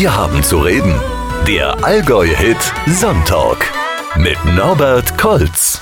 Wir haben zu reden. Der Allgäu-Hit Sonntalk mit Norbert Kolz.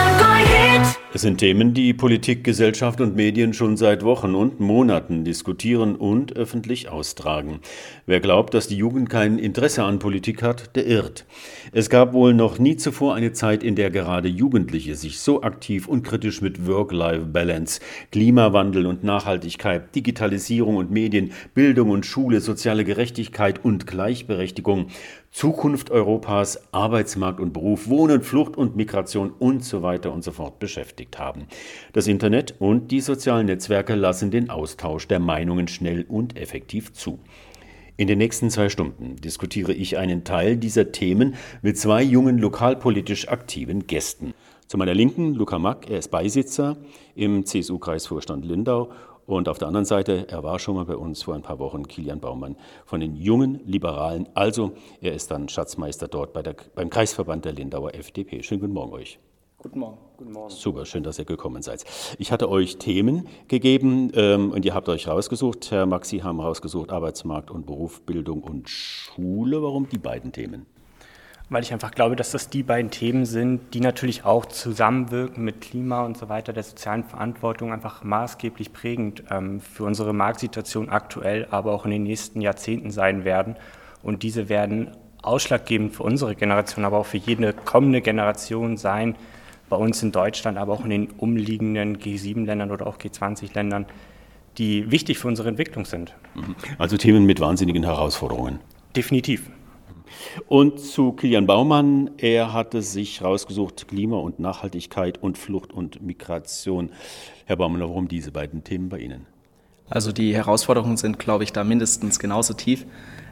Es sind Themen, die Politik, Gesellschaft und Medien schon seit Wochen und Monaten diskutieren und öffentlich austragen. Wer glaubt, dass die Jugend kein Interesse an Politik hat, der irrt. Es gab wohl noch nie zuvor eine Zeit, in der gerade Jugendliche sich so aktiv und kritisch mit Work-Life-Balance, Klimawandel und Nachhaltigkeit, Digitalisierung und Medien, Bildung und Schule, soziale Gerechtigkeit und Gleichberechtigung, Zukunft Europas, Arbeitsmarkt und Beruf, Wohnen, Flucht und Migration und so weiter und so fort beschäftigt haben. Das Internet und die sozialen Netzwerke lassen den Austausch der Meinungen schnell und effektiv zu. In den nächsten 2 Stunden diskutiere ich einen Teil dieser Themen mit 2 jungen lokalpolitisch aktiven Gästen. Zu meiner Linken Luca Mack, er ist Beisitzer im CSU-Kreisvorstand Lindau. Und auf der anderen Seite, er war schon mal bei uns vor ein paar Wochen, Kilian Baumann von den Jungen Liberalen. Also, er ist dann Schatzmeister dort beim Kreisverband der Lindauer FDP. Schönen guten Morgen euch. Guten Morgen. Guten Morgen. Super, schön, dass ihr gekommen seid. Ich hatte euch Themen gegeben und ihr habt euch rausgesucht. Herr Mack, Sie haben rausgesucht Arbeitsmarkt und Beruf, Bildung und Schule. Warum die beiden Themen? Weil ich einfach glaube, dass das die beiden Themen sind, die natürlich auch zusammenwirken mit Klima und so weiter, der sozialen Verantwortung, einfach maßgeblich prägend für unsere Marktsituation aktuell, aber auch in den nächsten Jahrzehnten sein werden. Und diese werden ausschlaggebend für unsere Generation, aber auch für jede kommende Generation sein, bei uns in Deutschland, aber auch in den umliegenden G7-Ländern oder auch G20-Ländern, die wichtig für unsere Entwicklung sind. Also Themen mit wahnsinnigen Herausforderungen. Definitiv. Und zu Kilian Baumann, er hatte sich rausgesucht, Klima und Nachhaltigkeit und Flucht und Migration. Herr Baumann, warum diese beiden Themen bei Ihnen? Also die Herausforderungen sind, glaube ich, da mindestens genauso tief.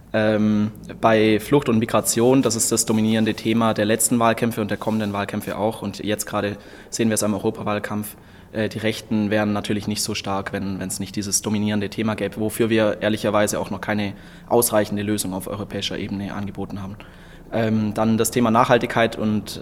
Bei Flucht und Migration, das ist das dominierende Thema der letzten Wahlkämpfe und der kommenden Wahlkämpfe auch. Und jetzt gerade sehen wir es am Europawahlkampf. Die Rechten wären natürlich nicht so stark, wenn es nicht dieses dominierende Thema gäbe, wofür wir ehrlicherweise auch noch keine ausreichende Lösung auf europäischer Ebene angeboten haben. Dann das Thema Nachhaltigkeit und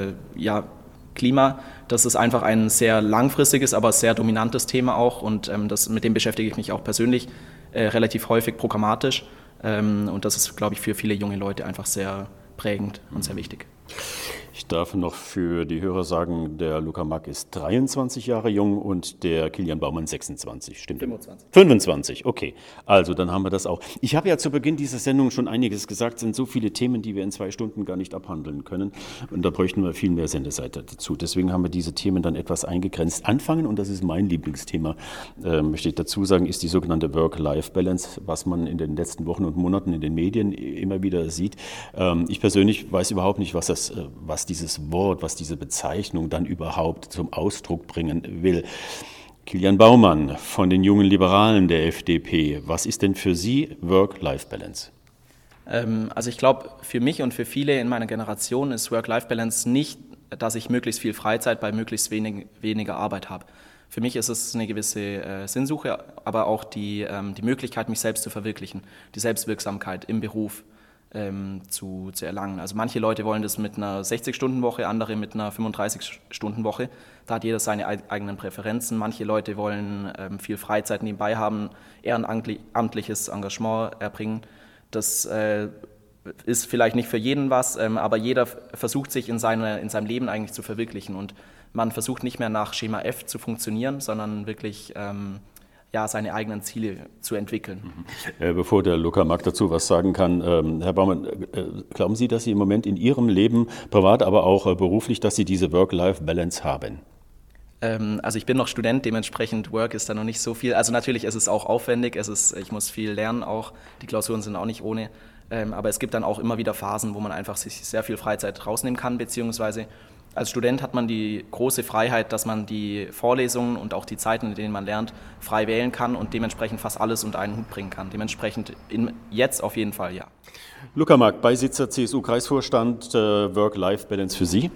Klima, das ist einfach ein sehr langfristiges, aber sehr dominantes Thema auch und mit dem beschäftige ich mich auch persönlich relativ häufig programmatisch und das ist, glaube ich, für viele junge Leute einfach sehr prägend und sehr wichtig. Ich darf noch für die Hörer sagen, der Luca Mack ist 23 Jahre jung und der Kilian Baumann 26, stimmt? 25. 25, okay. Also dann haben wir das auch. Ich habe ja zu Beginn dieser Sendung schon einiges gesagt, es sind so viele Themen, die wir in 2 Stunden gar nicht abhandeln können und da bräuchten wir viel mehr Sendezeit dazu. Deswegen haben wir diese Themen dann etwas eingegrenzt. Anfangen, und das ist mein Lieblingsthema, möchte ich dazu sagen, ist die sogenannte Work-Life-Balance, was man in den letzten Wochen und Monaten in den Medien immer wieder sieht. Ich persönlich weiß überhaupt nicht, was dieses Wort, was diese Bezeichnung dann überhaupt zum Ausdruck bringen will. Kilian Baumann von den Jungen Liberalen der FDP, was ist denn für Sie Work-Life-Balance? Also ich glaube, für mich und für viele in meiner Generation ist Work-Life-Balance nicht, dass ich möglichst viel Freizeit bei möglichst weniger Arbeit habe. Für mich ist es eine gewisse Sinnsuche, aber auch die Möglichkeit, mich selbst zu verwirklichen, die Selbstwirksamkeit im Beruf zu erlangen. Also manche Leute wollen das mit einer 60-Stunden-Woche, andere mit einer 35-Stunden-Woche. Da hat jeder seine eigenen Präferenzen. Manche Leute wollen viel Freizeit nebenbei haben, ehrenamtliches Engagement erbringen. Das ist vielleicht nicht für jeden was, aber jeder versucht sich in seinem Leben eigentlich zu verwirklichen. Und man versucht nicht mehr nach Schema F zu funktionieren, sondern wirklich seine eigenen Ziele zu entwickeln. Bevor der Luca Mack dazu was sagen kann, Herr Baumann, glauben Sie, dass Sie im Moment in Ihrem Leben, privat, aber auch beruflich, dass Sie diese Work-Life-Balance haben? Also ich bin noch Student, dementsprechend Work ist da noch nicht so viel. Also natürlich ist es auch aufwendig, ich muss viel lernen auch, die Klausuren sind auch nicht ohne, aber es gibt dann auch immer wieder Phasen, wo man einfach sich sehr viel Freizeit rausnehmen kann, beziehungsweise als Student hat man die große Freiheit, dass man die Vorlesungen und auch die Zeiten, in denen man lernt, frei wählen kann und dementsprechend fast alles unter einen Hut bringen kann. Dementsprechend jetzt auf jeden Fall ja. Luca Mack, Beisitzer CSU-Kreisvorstand, Work-Life-Balance für Sie?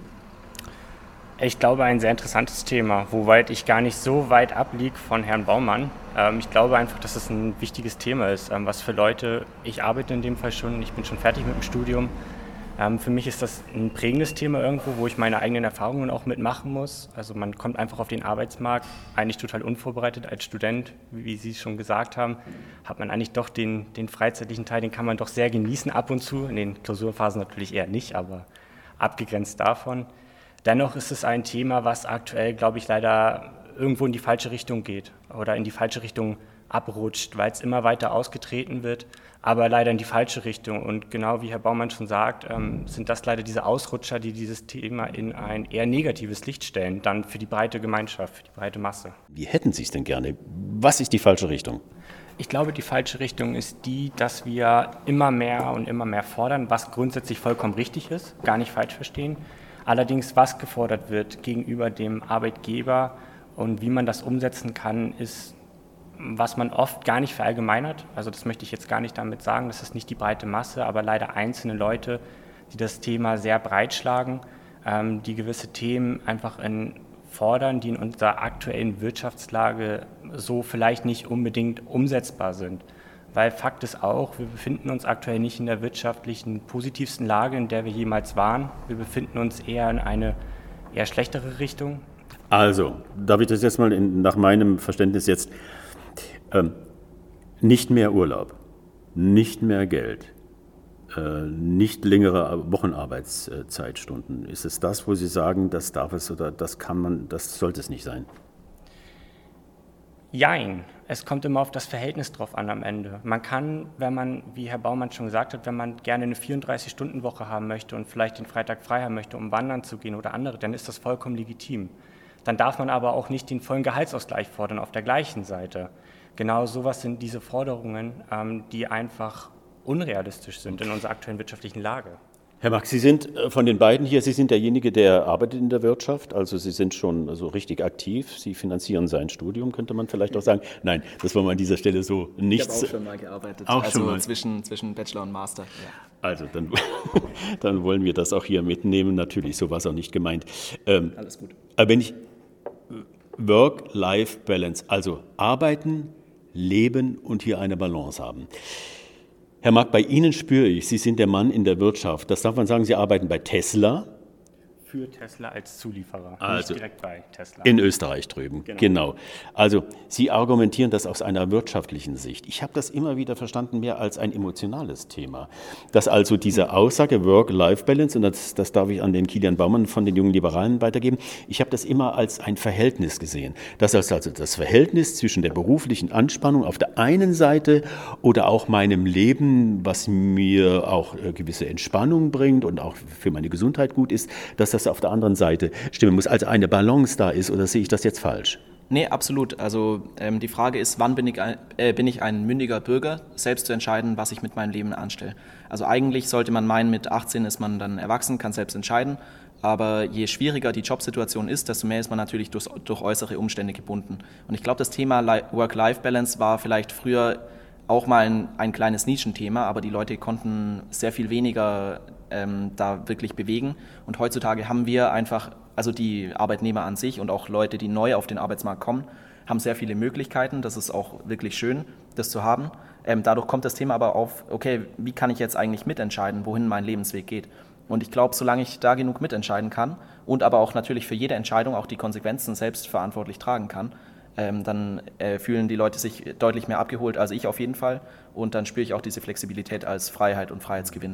Ich glaube, ein sehr interessantes Thema, wobei ich gar nicht so weit abliege von Herrn Baumann. Ich glaube einfach, dass es ein wichtiges Thema ist, was für Leute, ich arbeite in dem Fall schon, ich bin schon fertig mit dem Studium, Für mich ist das ein prägendes Thema irgendwo, wo ich meine eigenen Erfahrungen auch mitmachen muss. Also man kommt einfach auf den Arbeitsmarkt eigentlich total unvorbereitet als Student, wie Sie schon gesagt haben, hat man eigentlich doch den freizeitlichen Teil, den kann man doch sehr genießen ab und zu, in den Klausurphasen natürlich eher nicht, aber abgegrenzt davon. Dennoch ist es ein Thema, was aktuell, glaube ich, leider irgendwo in die falsche Richtung geht oder in die falsche Richtung abrutscht, weil es immer weiter ausgetreten wird, aber leider in die falsche Richtung. Und genau wie Herr Baumann schon sagt, sind das leider diese Ausrutscher, die dieses Thema in ein eher negatives Licht stellen, dann für die breite Gemeinschaft, für die breite Masse. Wie hätten Sie es denn gerne? Was ist die falsche Richtung? Ich glaube, die falsche Richtung ist die, dass wir immer mehr und immer mehr fordern, was grundsätzlich vollkommen richtig ist, gar nicht falsch verstehen. Allerdings, was gefordert wird gegenüber dem Arbeitgeber und wie man das umsetzen kann, ist, was man oft gar nicht verallgemeinert. Also das möchte ich jetzt gar nicht damit sagen, das ist nicht die breite Masse, aber leider einzelne Leute, die das Thema sehr breit schlagen, die gewisse Themen einfach fordern, die in unserer aktuellen Wirtschaftslage so vielleicht nicht unbedingt umsetzbar sind. Weil Fakt ist auch, wir befinden uns aktuell nicht in der wirtschaftlichen positivsten Lage, in der wir jemals waren. Wir befinden uns eher in eine eher schlechtere Richtung. Also, darf ich das jetzt mal nach meinem Verständnis jetzt, nicht mehr Urlaub, nicht mehr Geld, nicht längere Wochenarbeitszeitstunden. Ist es das, wo Sie sagen, das darf es oder das sollte es nicht sein? Jein, es kommt immer auf das Verhältnis drauf an am Ende. Man kann, wenn man, wie Herr Baumann schon gesagt hat, wenn man gerne eine 34-Stunden-Woche haben möchte und vielleicht den Freitag frei haben möchte, um wandern zu gehen oder andere, dann ist das vollkommen legitim. Dann darf man aber auch nicht den vollen Gehaltsausgleich fordern auf der gleichen Seite. Genau sowas sind diese Forderungen, die einfach unrealistisch sind in unserer aktuellen wirtschaftlichen Lage. Herr Mack, Sie sind von den beiden hier, Sie sind derjenige, der arbeitet in der Wirtschaft, also Sie sind schon so richtig aktiv, Sie finanzieren sein Studium, könnte man vielleicht auch sagen. Nein, das wollen wir an dieser Stelle so nicht. Ich habe auch schon mal gearbeitet, auch also schon mal. Zwischen Bachelor und Master. Ja. Also dann wollen wir das auch hier mitnehmen, natürlich, so war es auch nicht gemeint. Alles gut. Aber wenn ich Work-Life-Balance, also arbeiten, leben und hier eine Balance haben. Herr Mack, bei Ihnen spüre ich, Sie sind der Mann in der Wirtschaft. Das darf man sagen, Sie arbeiten bei Tesla. Für Tesla als Zulieferer, also nicht direkt bei Tesla. In Österreich drüben, genau. Also Sie argumentieren das aus einer wirtschaftlichen Sicht. Ich habe das immer wieder verstanden, mehr als ein emotionales Thema. Dass also diese Aussage Work-Life-Balance, und das darf ich an den Kilian Baumann von den Jungen Liberalen weitergeben, ich habe das immer als ein Verhältnis gesehen. Das ist also das Verhältnis zwischen der beruflichen Anspannung auf der einen Seite oder auch meinem Leben, was mir auch gewisse Entspannung bringt und auch für meine Gesundheit gut ist, dass das auf der anderen Seite stimmen muss, also eine Balance da ist, oder sehe ich das jetzt falsch? Nee, absolut. Also die Frage ist, wann bin ich ein mündiger Bürger, selbst zu entscheiden, was ich mit meinem Leben anstelle. Also eigentlich sollte man meinen, mit 18 ist man dann erwachsen, kann selbst entscheiden, aber je schwieriger die Jobsituation ist, desto mehr ist man natürlich durch äußere Umstände gebunden. Und ich glaube, das Thema Work-Life-Balance war vielleicht früher auch mal ein kleines Nischenthema, aber die Leute konnten sehr viel weniger da wirklich bewegen. Und heutzutage haben wir einfach, also die Arbeitnehmer an sich und auch Leute, die neu auf den Arbeitsmarkt kommen, haben sehr viele Möglichkeiten. Das ist auch wirklich schön, das zu haben. Dadurch kommt das Thema aber auf, okay, wie kann ich jetzt eigentlich mitentscheiden, wohin mein Lebensweg geht? Und ich glaube, solange ich da genug mitentscheiden kann und aber auch natürlich für jede Entscheidung auch die Konsequenzen selbst verantwortlich tragen kann, dann fühlen die Leute sich deutlich mehr abgeholt, also ich auf jeden Fall. Und dann spüre ich auch diese Flexibilität als Freiheit und Freiheitsgewinn.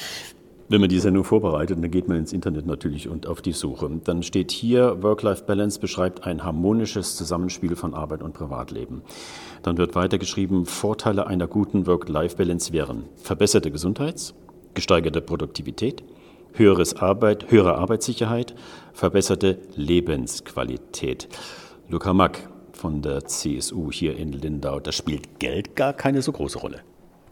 Wenn man die Sendung vorbereitet, dann geht man ins Internet natürlich und auf die Suche. Dann steht hier, Work-Life-Balance beschreibt ein harmonisches Zusammenspiel von Arbeit und Privatleben. Dann wird weitergeschrieben, Vorteile einer guten Work-Life-Balance wären verbesserte gesteigerte Produktivität, höhere Arbeitssicherheit, verbesserte Lebensqualität. Luca Mack von der CSU hier in Lindau, da spielt Geld gar keine so große Rolle.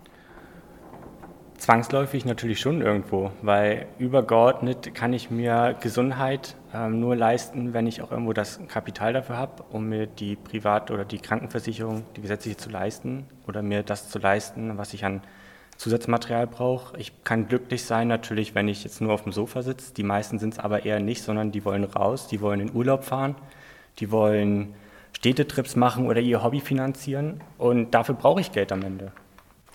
Zwangsläufig natürlich schon irgendwo, weil übergeordnet kann ich mir Gesundheit nur leisten, wenn ich auch irgendwo das Kapital dafür habe, um mir die Privat- oder die Krankenversicherung, die gesetzliche zu leisten oder mir das zu leisten, was ich an Zusatzmaterial brauche. Ich kann glücklich sein natürlich, wenn ich jetzt nur auf dem Sofa sitze. Die meisten sind es aber eher nicht, sondern die wollen raus, die wollen in Urlaub fahren, die wollen Städtetrips machen oder ihr Hobby finanzieren und dafür brauche ich Geld am Ende.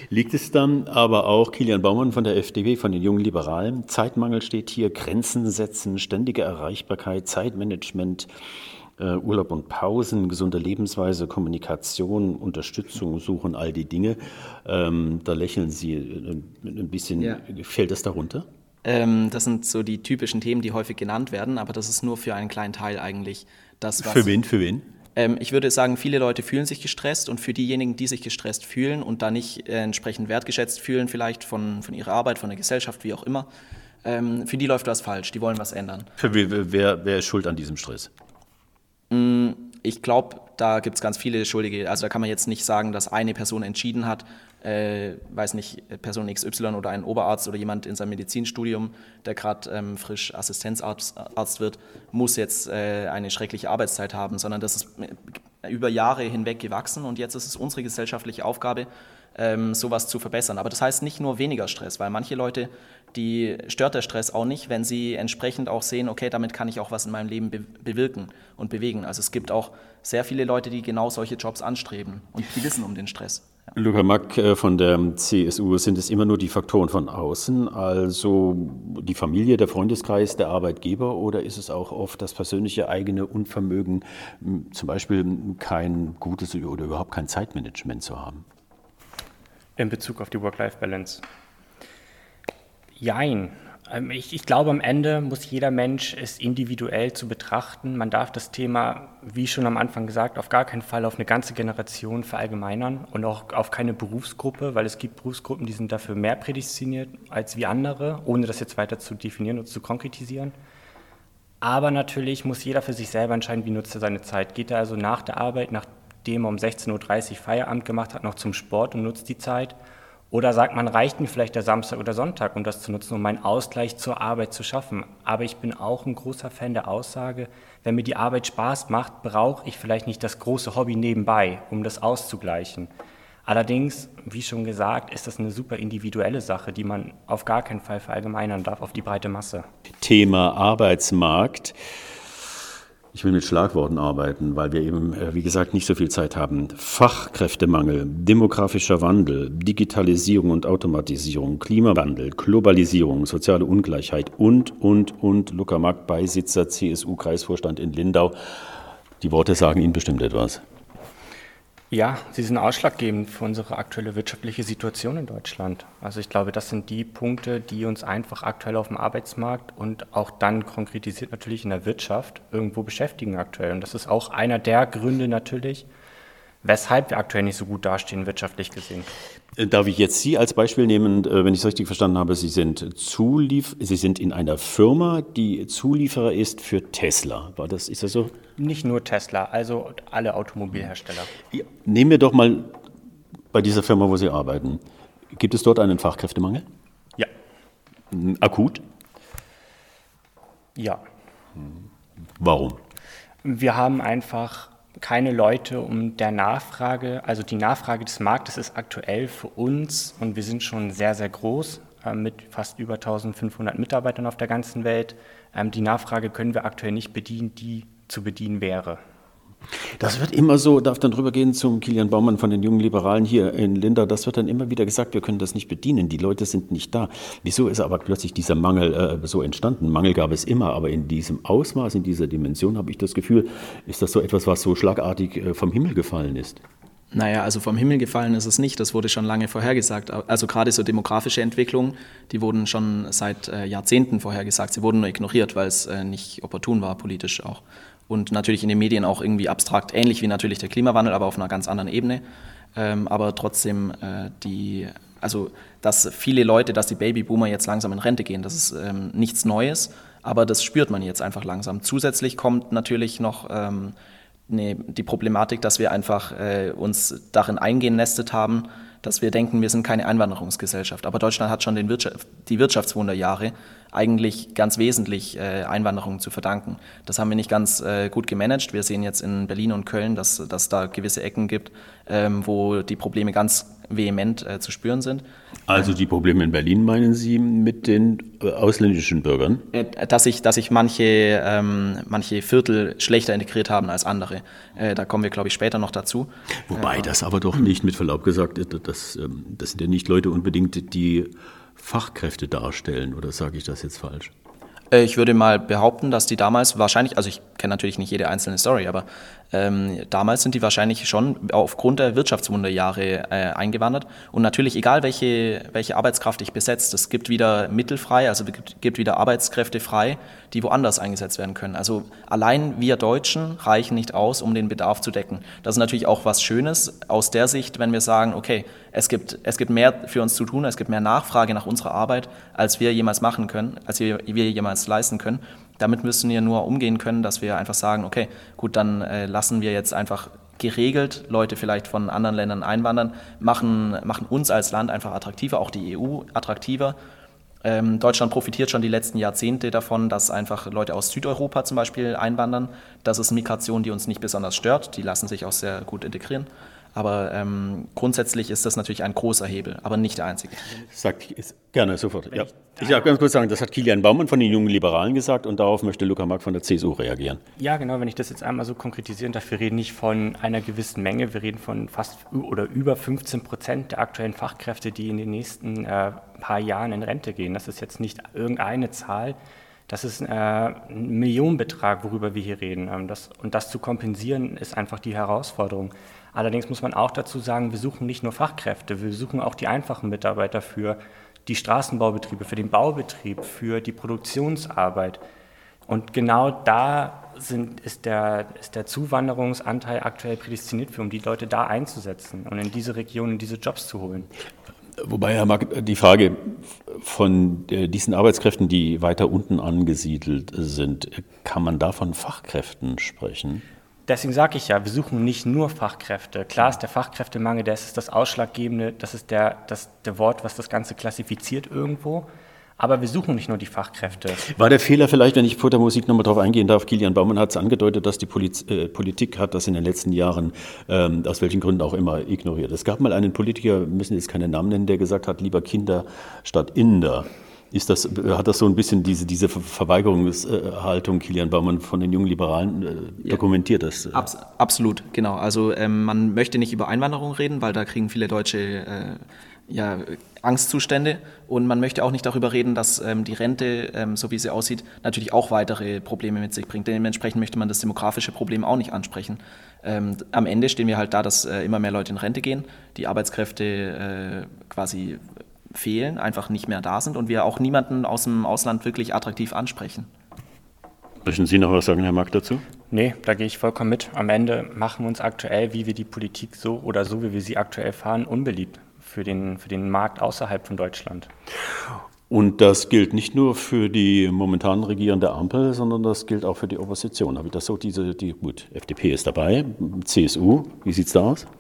Liegt es dann aber auch, Kilian Baumann von der FDP, von den Jungen Liberalen, Zeitmangel steht hier, Grenzen setzen, ständige Erreichbarkeit, Zeitmanagement, Urlaub und Pausen, gesunde Lebensweise, Kommunikation, Unterstützung suchen, all die Dinge. Da lächeln Sie ein bisschen. Ja. Fällt das darunter? Das sind so die typischen Themen, die häufig genannt werden, aber das ist nur für einen kleinen Teil eigentlich. Für wen? Ich würde sagen, viele Leute fühlen sich gestresst und für diejenigen, die sich gestresst fühlen und da nicht entsprechend wertgeschätzt fühlen, vielleicht von ihrer Arbeit, von der Gesellschaft, wie auch immer, für die läuft was falsch, die wollen was ändern. Wer ist schuld an diesem Stress? Ich glaube, da gibt es ganz viele Schuldige. Also da kann man jetzt nicht sagen, dass eine Person entschieden hat, weiß nicht, Person XY oder ein Oberarzt oder jemand in seinem Medizinstudium, der gerade frisch Assistenzarzt wird, muss jetzt eine schreckliche Arbeitszeit haben, sondern das ist über Jahre hinweg gewachsen und jetzt ist es unsere gesellschaftliche Aufgabe, sowas zu verbessern. Aber das heißt nicht nur weniger Stress, weil manche Leute, die stört der Stress auch nicht, wenn sie entsprechend auch sehen, okay, damit kann ich auch was in meinem Leben bewirken und bewegen. Also es gibt auch sehr viele Leute, die genau solche Jobs anstreben und die wissen um den Stress. Ja. Luca Mack von der CSU, sind es immer nur die Faktoren von außen, also die Familie, der Freundeskreis, der Arbeitgeber, oder ist es auch oft das persönliche eigene Unvermögen, zum Beispiel kein gutes oder überhaupt kein Zeitmanagement zu haben? In Bezug auf die Work-Life-Balance? Jein. Ich glaube, am Ende muss jeder Mensch es individuell zu betrachten. Man darf das Thema, wie schon am Anfang gesagt, auf gar keinen Fall auf eine ganze Generation verallgemeinern und auch auf keine Berufsgruppe, weil es gibt Berufsgruppen, die sind dafür mehr prädestiniert als wie andere, ohne das jetzt weiter zu definieren und zu konkretisieren. Aber natürlich muss jeder für sich selber entscheiden, wie nutzt er seine Zeit. Geht er also nach der Arbeit, nachdem er um 16.30 Uhr Feierabend gemacht hat, noch zum Sport und nutzt die Zeit? Oder sagt man, reicht mir vielleicht der Samstag oder Sonntag, um das zu nutzen, um meinen Ausgleich zur Arbeit zu schaffen. Aber ich bin auch ein großer Fan der Aussage, wenn mir die Arbeit Spaß macht, brauche ich vielleicht nicht das große Hobby nebenbei, um das auszugleichen. Allerdings, wie schon gesagt, ist das eine super individuelle Sache, die man auf gar keinen Fall verallgemeinern darf auf die breite Masse. Thema Arbeitsmarkt. Ich will mit Schlagworten arbeiten, weil wir eben, wie gesagt, nicht so viel Zeit haben. Fachkräftemangel, demografischer Wandel, Digitalisierung und Automatisierung, Klimawandel, Globalisierung, soziale Ungleichheit und. Luca Mack, Beisitzer, CSU-Kreisvorstand in Lindau. Die Worte sagen Ihnen bestimmt etwas. Ja, sie sind ausschlaggebend für unsere aktuelle wirtschaftliche Situation in Deutschland. Also ich glaube, das sind die Punkte, die uns einfach aktuell auf dem Arbeitsmarkt und auch dann konkretisiert natürlich in der Wirtschaft irgendwo beschäftigen aktuell. Und das ist auch einer der Gründe natürlich, weshalb wir aktuell nicht so gut dastehen, wirtschaftlich gesehen. Darf ich jetzt Sie als Beispiel nehmen, wenn ich es richtig verstanden habe, Sie sind in einer Firma, die Zulieferer ist für Tesla. Ist das so? Nicht nur Tesla, also alle Automobilhersteller. Ja, nehmen wir doch mal bei dieser Firma, wo Sie arbeiten. Gibt es dort einen Fachkräftemangel? Ja. Akut? Ja. Warum? Wir haben einfach keine Leute um der Nachfrage, also die Nachfrage des Marktes ist aktuell für uns und wir sind schon sehr, sehr groß mit fast über 1500 Mitarbeitern auf der ganzen Welt. Die Nachfrage können wir aktuell nicht bedienen, die zu bedienen wäre. Das wird immer so, darf dann drüber gehen zum Kilian Baumann von den Jungen Liberalen hier in Lindau, das wird dann immer wieder gesagt, wir können das nicht bedienen, die Leute sind nicht da. Wieso ist aber plötzlich dieser Mangel so entstanden? Mangel gab es immer, aber in diesem Ausmaß, in dieser Dimension habe ich das Gefühl, ist das so etwas, was so schlagartig vom Himmel gefallen ist? Naja, also vom Himmel gefallen ist es nicht, das wurde schon lange vorhergesagt. Also gerade so demografische Entwicklungen, die wurden schon seit Jahrzehnten vorhergesagt, sie wurden nur ignoriert, weil es nicht opportun war, politisch auch. Und natürlich in den Medien auch irgendwie abstrakt, ähnlich wie natürlich der Klimawandel, aber auf einer ganz anderen Ebene. Aber trotzdem, dass viele Leute, dass die Babyboomer jetzt langsam in Rente gehen, das ist nichts Neues, aber das spürt man jetzt einfach langsam. Zusätzlich kommt natürlich noch die Problematik, dass wir einfach uns darin eingenestet haben, dass wir denken, wir sind keine Einwanderungsgesellschaft. Aber Deutschland hat schon die Wirtschaftswunderjahre eigentlich ganz wesentlich Einwanderung zu verdanken. Das haben wir nicht ganz gut gemanagt. Wir sehen jetzt in Berlin und Köln, dass da gewisse Ecken gibt, wo die Probleme ganz vehement zu spüren sind. Also die Probleme in Berlin meinen Sie mit den ausländischen Bürgern? Dass sich manche Viertel schlechter integriert haben als andere. Da kommen wir, glaube ich, später noch dazu. Wobei das aber doch nicht, mit Verlaub gesagt, das sind ja nicht Leute unbedingt, die Fachkräfte darstellen, oder sage ich das jetzt falsch? Ich würde mal behaupten, dass die damals wahrscheinlich, also ich kenne natürlich nicht jede einzelne Story, aber damals sind die wahrscheinlich schon aufgrund der Wirtschaftswunderjahre eingewandert. Und natürlich, egal welche Arbeitskraft ich besetzt, es gibt wieder Mittel frei, also gibt wieder Arbeitskräfte frei, die woanders eingesetzt werden können. Also allein wir Deutschen reichen nicht aus, um den Bedarf zu decken. Das ist natürlich auch was Schönes aus der Sicht, wenn wir sagen, okay, es gibt mehr für uns zu tun, es gibt mehr Nachfrage nach unserer Arbeit, als wir jemals machen können, als wir jemals leisten können. Damit müssen wir nur umgehen können, dass wir einfach sagen, okay, gut, dann lassen wir jetzt einfach geregelt Leute vielleicht von anderen Ländern einwandern, machen uns als Land einfach attraktiver, auch die EU attraktiver. Deutschland profitiert schon die letzten Jahrzehnte davon, dass einfach Leute aus Südeuropa zum Beispiel einwandern. Das ist Migration, die uns nicht besonders stört, die lassen sich auch sehr gut integrieren. Aber grundsätzlich ist das natürlich ein großer Hebel, aber nicht der einzige. Gerne, sofort. Ja. Ich darf ganz kurz sagen, das hat Kilian Baumann von den Jungen Liberalen gesagt und darauf möchte Luca Mack von der CSU reagieren. Ja, genau, wenn ich das jetzt einmal so konkretisieren darf, wir reden nicht von einer gewissen Menge, wir reden von fast oder über 15% der aktuellen Fachkräfte, die in den nächsten paar Jahren in Rente gehen. Das ist jetzt nicht irgendeine Zahl, das ist ein Millionenbetrag, worüber wir hier reden. Und das zu kompensieren, ist einfach die Herausforderung. Allerdings muss man auch dazu sagen, wir suchen nicht nur Fachkräfte, wir suchen auch die einfachen Mitarbeiter für die Straßenbaubetriebe, für den Baubetrieb, für die Produktionsarbeit. Und genau da ist der Zuwanderungsanteil aktuell prädestiniert für, um die Leute da einzusetzen und in diese Region, in diese Jobs zu holen. Wobei, Herr Mack, die Frage von diesen Arbeitskräften, die weiter unten angesiedelt sind, kann man da von Fachkräften sprechen? Deswegen sage ich ja, wir suchen nicht nur Fachkräfte. Klar ist der Fachkräftemangel, das ist das Ausschlaggebende, das ist der Wort, was das Ganze klassifiziert irgendwo. Aber wir suchen nicht nur die Fachkräfte. War der Fehler vielleicht, wenn ich vor der Musik nochmal drauf eingehen darf, Kilian Baumann hat es angedeutet, dass die Politik hat das in den letzten Jahren, aus welchen Gründen auch immer, ignoriert. Es gab mal einen Politiker, wir müssen jetzt keinen Namen nennen, der gesagt hat, lieber Kinder statt Inder. Hat das so ein bisschen diese Verweigerungshaltung, Kilian Baumann von den Jungen Liberalen, dokumentiert das? Absolut, genau. Also man möchte nicht über Einwanderung reden, weil da kriegen viele Deutsche Angstzustände, und man möchte auch nicht darüber reden, dass die Rente, so wie sie aussieht, natürlich auch weitere Probleme mit sich bringt. Dementsprechend möchte man das demografische Problem auch nicht ansprechen. Am Ende stehen wir halt da, dass immer mehr Leute in Rente gehen, die Arbeitskräfte quasi fehlen, einfach nicht mehr da sind und wir auch niemanden aus dem Ausland wirklich attraktiv ansprechen. Möchten Sie noch was sagen, Herr Mack, dazu? Nee, da gehe ich vollkommen mit. Am Ende machen wir uns aktuell, wie wir die Politik so wie wir sie aktuell fahren, unbeliebt für den Markt außerhalb von Deutschland. Und das gilt nicht nur für die momentan regierende Ampel, sondern das gilt auch für die Opposition. Habe ich das so, gut, FDP ist dabei, CSU, wie sieht es da aus?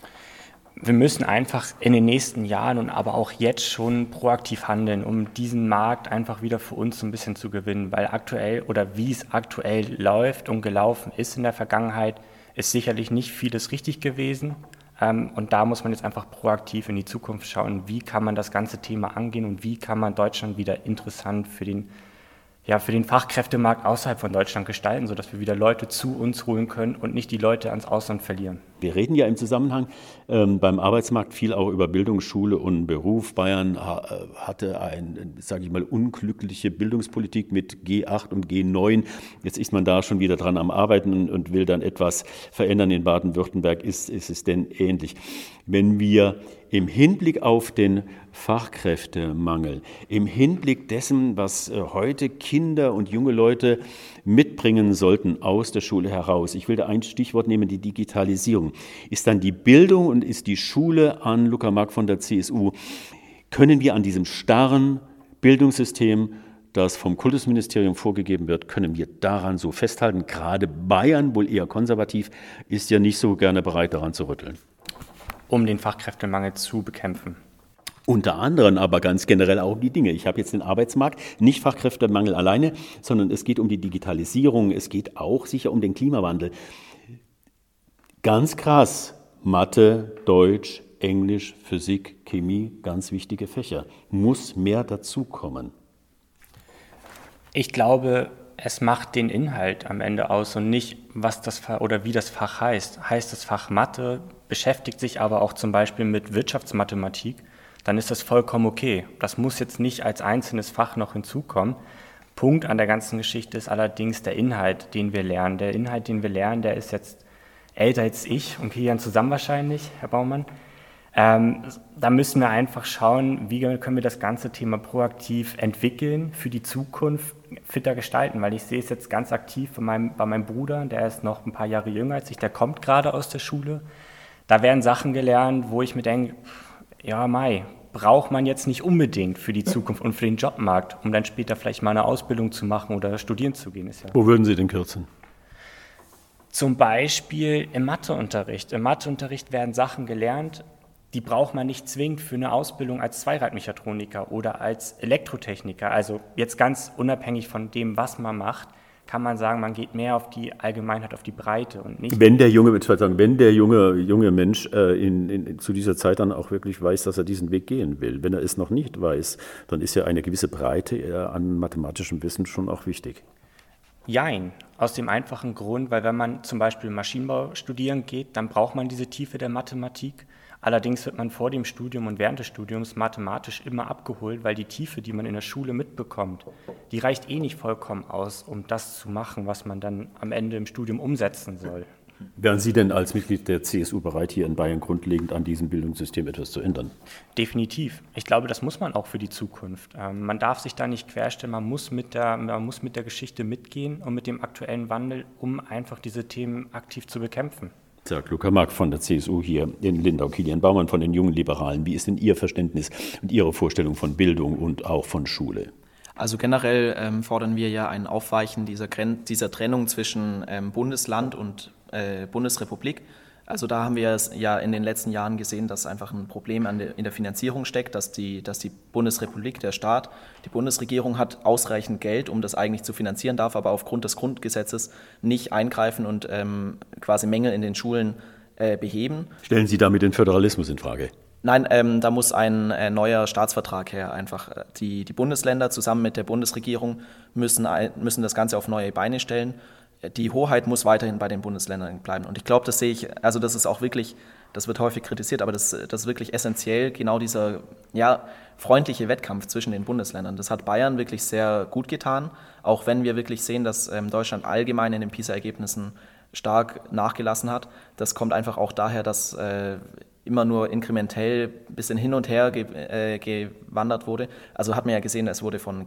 Wir müssen einfach in den nächsten Jahren und aber auch jetzt schon proaktiv handeln, um diesen Markt einfach wieder für uns so ein bisschen zu gewinnen, weil aktuell oder wie es aktuell läuft und gelaufen ist in der Vergangenheit, ist sicherlich nicht vieles richtig gewesen. Und da muss man jetzt einfach proaktiv in die Zukunft schauen, wie kann man das ganze Thema angehen und wie kann man Deutschland wieder interessant für den Fachkräftemarkt außerhalb von Deutschland gestalten, sodass wir wieder Leute zu uns holen können und nicht die Leute ans Ausland verlieren. Wir reden ja im Zusammenhang beim Arbeitsmarkt viel auch über Bildung, Schule und Beruf. Bayern hatte unglückliche Bildungspolitik mit G8 und G9. Jetzt ist man da schon wieder dran am Arbeiten und will dann etwas verändern. In Baden-Württemberg ist es denn ähnlich. Wenn wir im Hinblick auf den Fachkräftemangel, im Hinblick dessen, was heute Kinder und junge Leute mitbringen sollten aus der Schule heraus, ich will da ein Stichwort nehmen, die Digitalisierung, ist dann die Bildung und ist die Schule an Luca Mack von der CSU, können wir an diesem starren Bildungssystem, das vom Kultusministerium vorgegeben wird, können wir daran so festhalten? Gerade Bayern, wohl eher konservativ, ist ja nicht so gerne bereit, daran zu rütteln. Um den Fachkräftemangel zu bekämpfen. Unter anderem aber ganz generell auch die Dinge. Ich habe jetzt den Arbeitsmarkt, nicht Fachkräftemangel alleine, sondern es geht um die Digitalisierung, es geht auch sicher um den Klimawandel. Ganz krass, Mathe, Deutsch, Englisch, Physik, Chemie, ganz wichtige Fächer. Muss mehr dazukommen. Ich glaube, es macht den Inhalt am Ende aus und nicht, was das Fach oder wie das Fach heißt. Heißt das Fach Mathe, beschäftigt sich aber auch zum Beispiel mit Wirtschaftsmathematik, dann ist das vollkommen okay. Das muss jetzt nicht als einzelnes Fach noch hinzukommen. Punkt an der ganzen Geschichte ist allerdings der Inhalt, den wir lernen. Der Inhalt, den wir lernen, der ist jetzt älter als ich und Kilian zusammen wahrscheinlich, Herr Baumann. Da müssen wir einfach schauen, wie können wir das ganze Thema proaktiv entwickeln, für die Zukunft fitter gestalten, weil ich sehe es jetzt ganz aktiv bei meinem Bruder, der ist noch ein paar Jahre jünger als ich, der kommt gerade aus der Schule. Da werden Sachen gelernt, wo ich mir denke, ja braucht man jetzt nicht unbedingt für die Zukunft und für den Jobmarkt, um dann später vielleicht mal eine Ausbildung zu machen oder studieren zu gehen. Wo würden Sie denn kürzen? Zum Beispiel im Matheunterricht. Im Matheunterricht werden Sachen gelernt, die braucht man nicht zwingend für eine Ausbildung als Zweiradmechatroniker oder als Elektrotechniker. Also jetzt ganz unabhängig von dem, was man macht, kann man sagen, man geht mehr auf die Allgemeinheit, auf die Breite und nicht. Wenn der junge Mensch zu dieser Zeit dann auch wirklich weiß, dass er diesen Weg gehen will. Wenn er es noch nicht weiß, dann ist ja eine gewisse Breite an mathematischem Wissen schon auch wichtig. Jein, aus dem einfachen Grund, weil wenn man zum Beispiel Maschinenbau studieren geht, dann braucht man diese Tiefe der Mathematik. Allerdings wird man vor dem Studium und während des Studiums mathematisch immer abgeholt, weil die Tiefe, die man in der Schule mitbekommt, die reicht nicht vollkommen aus, um das zu machen, was man dann am Ende im Studium umsetzen soll. Wären Sie denn als Mitglied der CSU bereit, hier in Bayern grundlegend an diesem Bildungssystem etwas zu ändern? Definitiv. Ich glaube, das muss man auch für die Zukunft. Man darf sich da nicht querstellen, man muss mit der Geschichte mitgehen und mit dem aktuellen Wandel, um einfach diese Themen aktiv zu bekämpfen. Sagt Luca Mack von der CSU hier in Lindau, Kilian Baumann von den Jungen Liberalen. Wie ist denn Ihr Verständnis und Ihre Vorstellung von Bildung und auch von Schule? Also generell fordern wir ja ein Aufweichen dieser Trennung zwischen Bundesland und Bundesrepublik. Also da haben wir es ja in den letzten Jahren gesehen, dass einfach ein Problem in der Finanzierung steckt, dass die Bundesrepublik, der Staat, die Bundesregierung hat ausreichend Geld, um das eigentlich zu finanzieren, darf aber aufgrund des Grundgesetzes nicht eingreifen und quasi Mängel in den Schulen beheben. Stellen Sie damit den Föderalismus in Frage? Nein, da muss ein neuer Staatsvertrag her. Einfach die Bundesländer zusammen mit der Bundesregierung müssen das Ganze auf neue Beine stellen. Die Hoheit muss weiterhin bei den Bundesländern bleiben. Und ich glaube, das sehe ich, also das ist auch wirklich, das wird häufig kritisiert, aber das ist wirklich essentiell, genau dieser freundliche Wettkampf zwischen den Bundesländern. Das hat Bayern wirklich sehr gut getan, auch wenn wir wirklich sehen, dass Deutschland allgemein in den PISA-Ergebnissen stark nachgelassen hat. Das kommt einfach auch daher, dass immer nur inkrementell ein bisschen hin und her gewandert wurde. Also hat man ja gesehen, es wurde von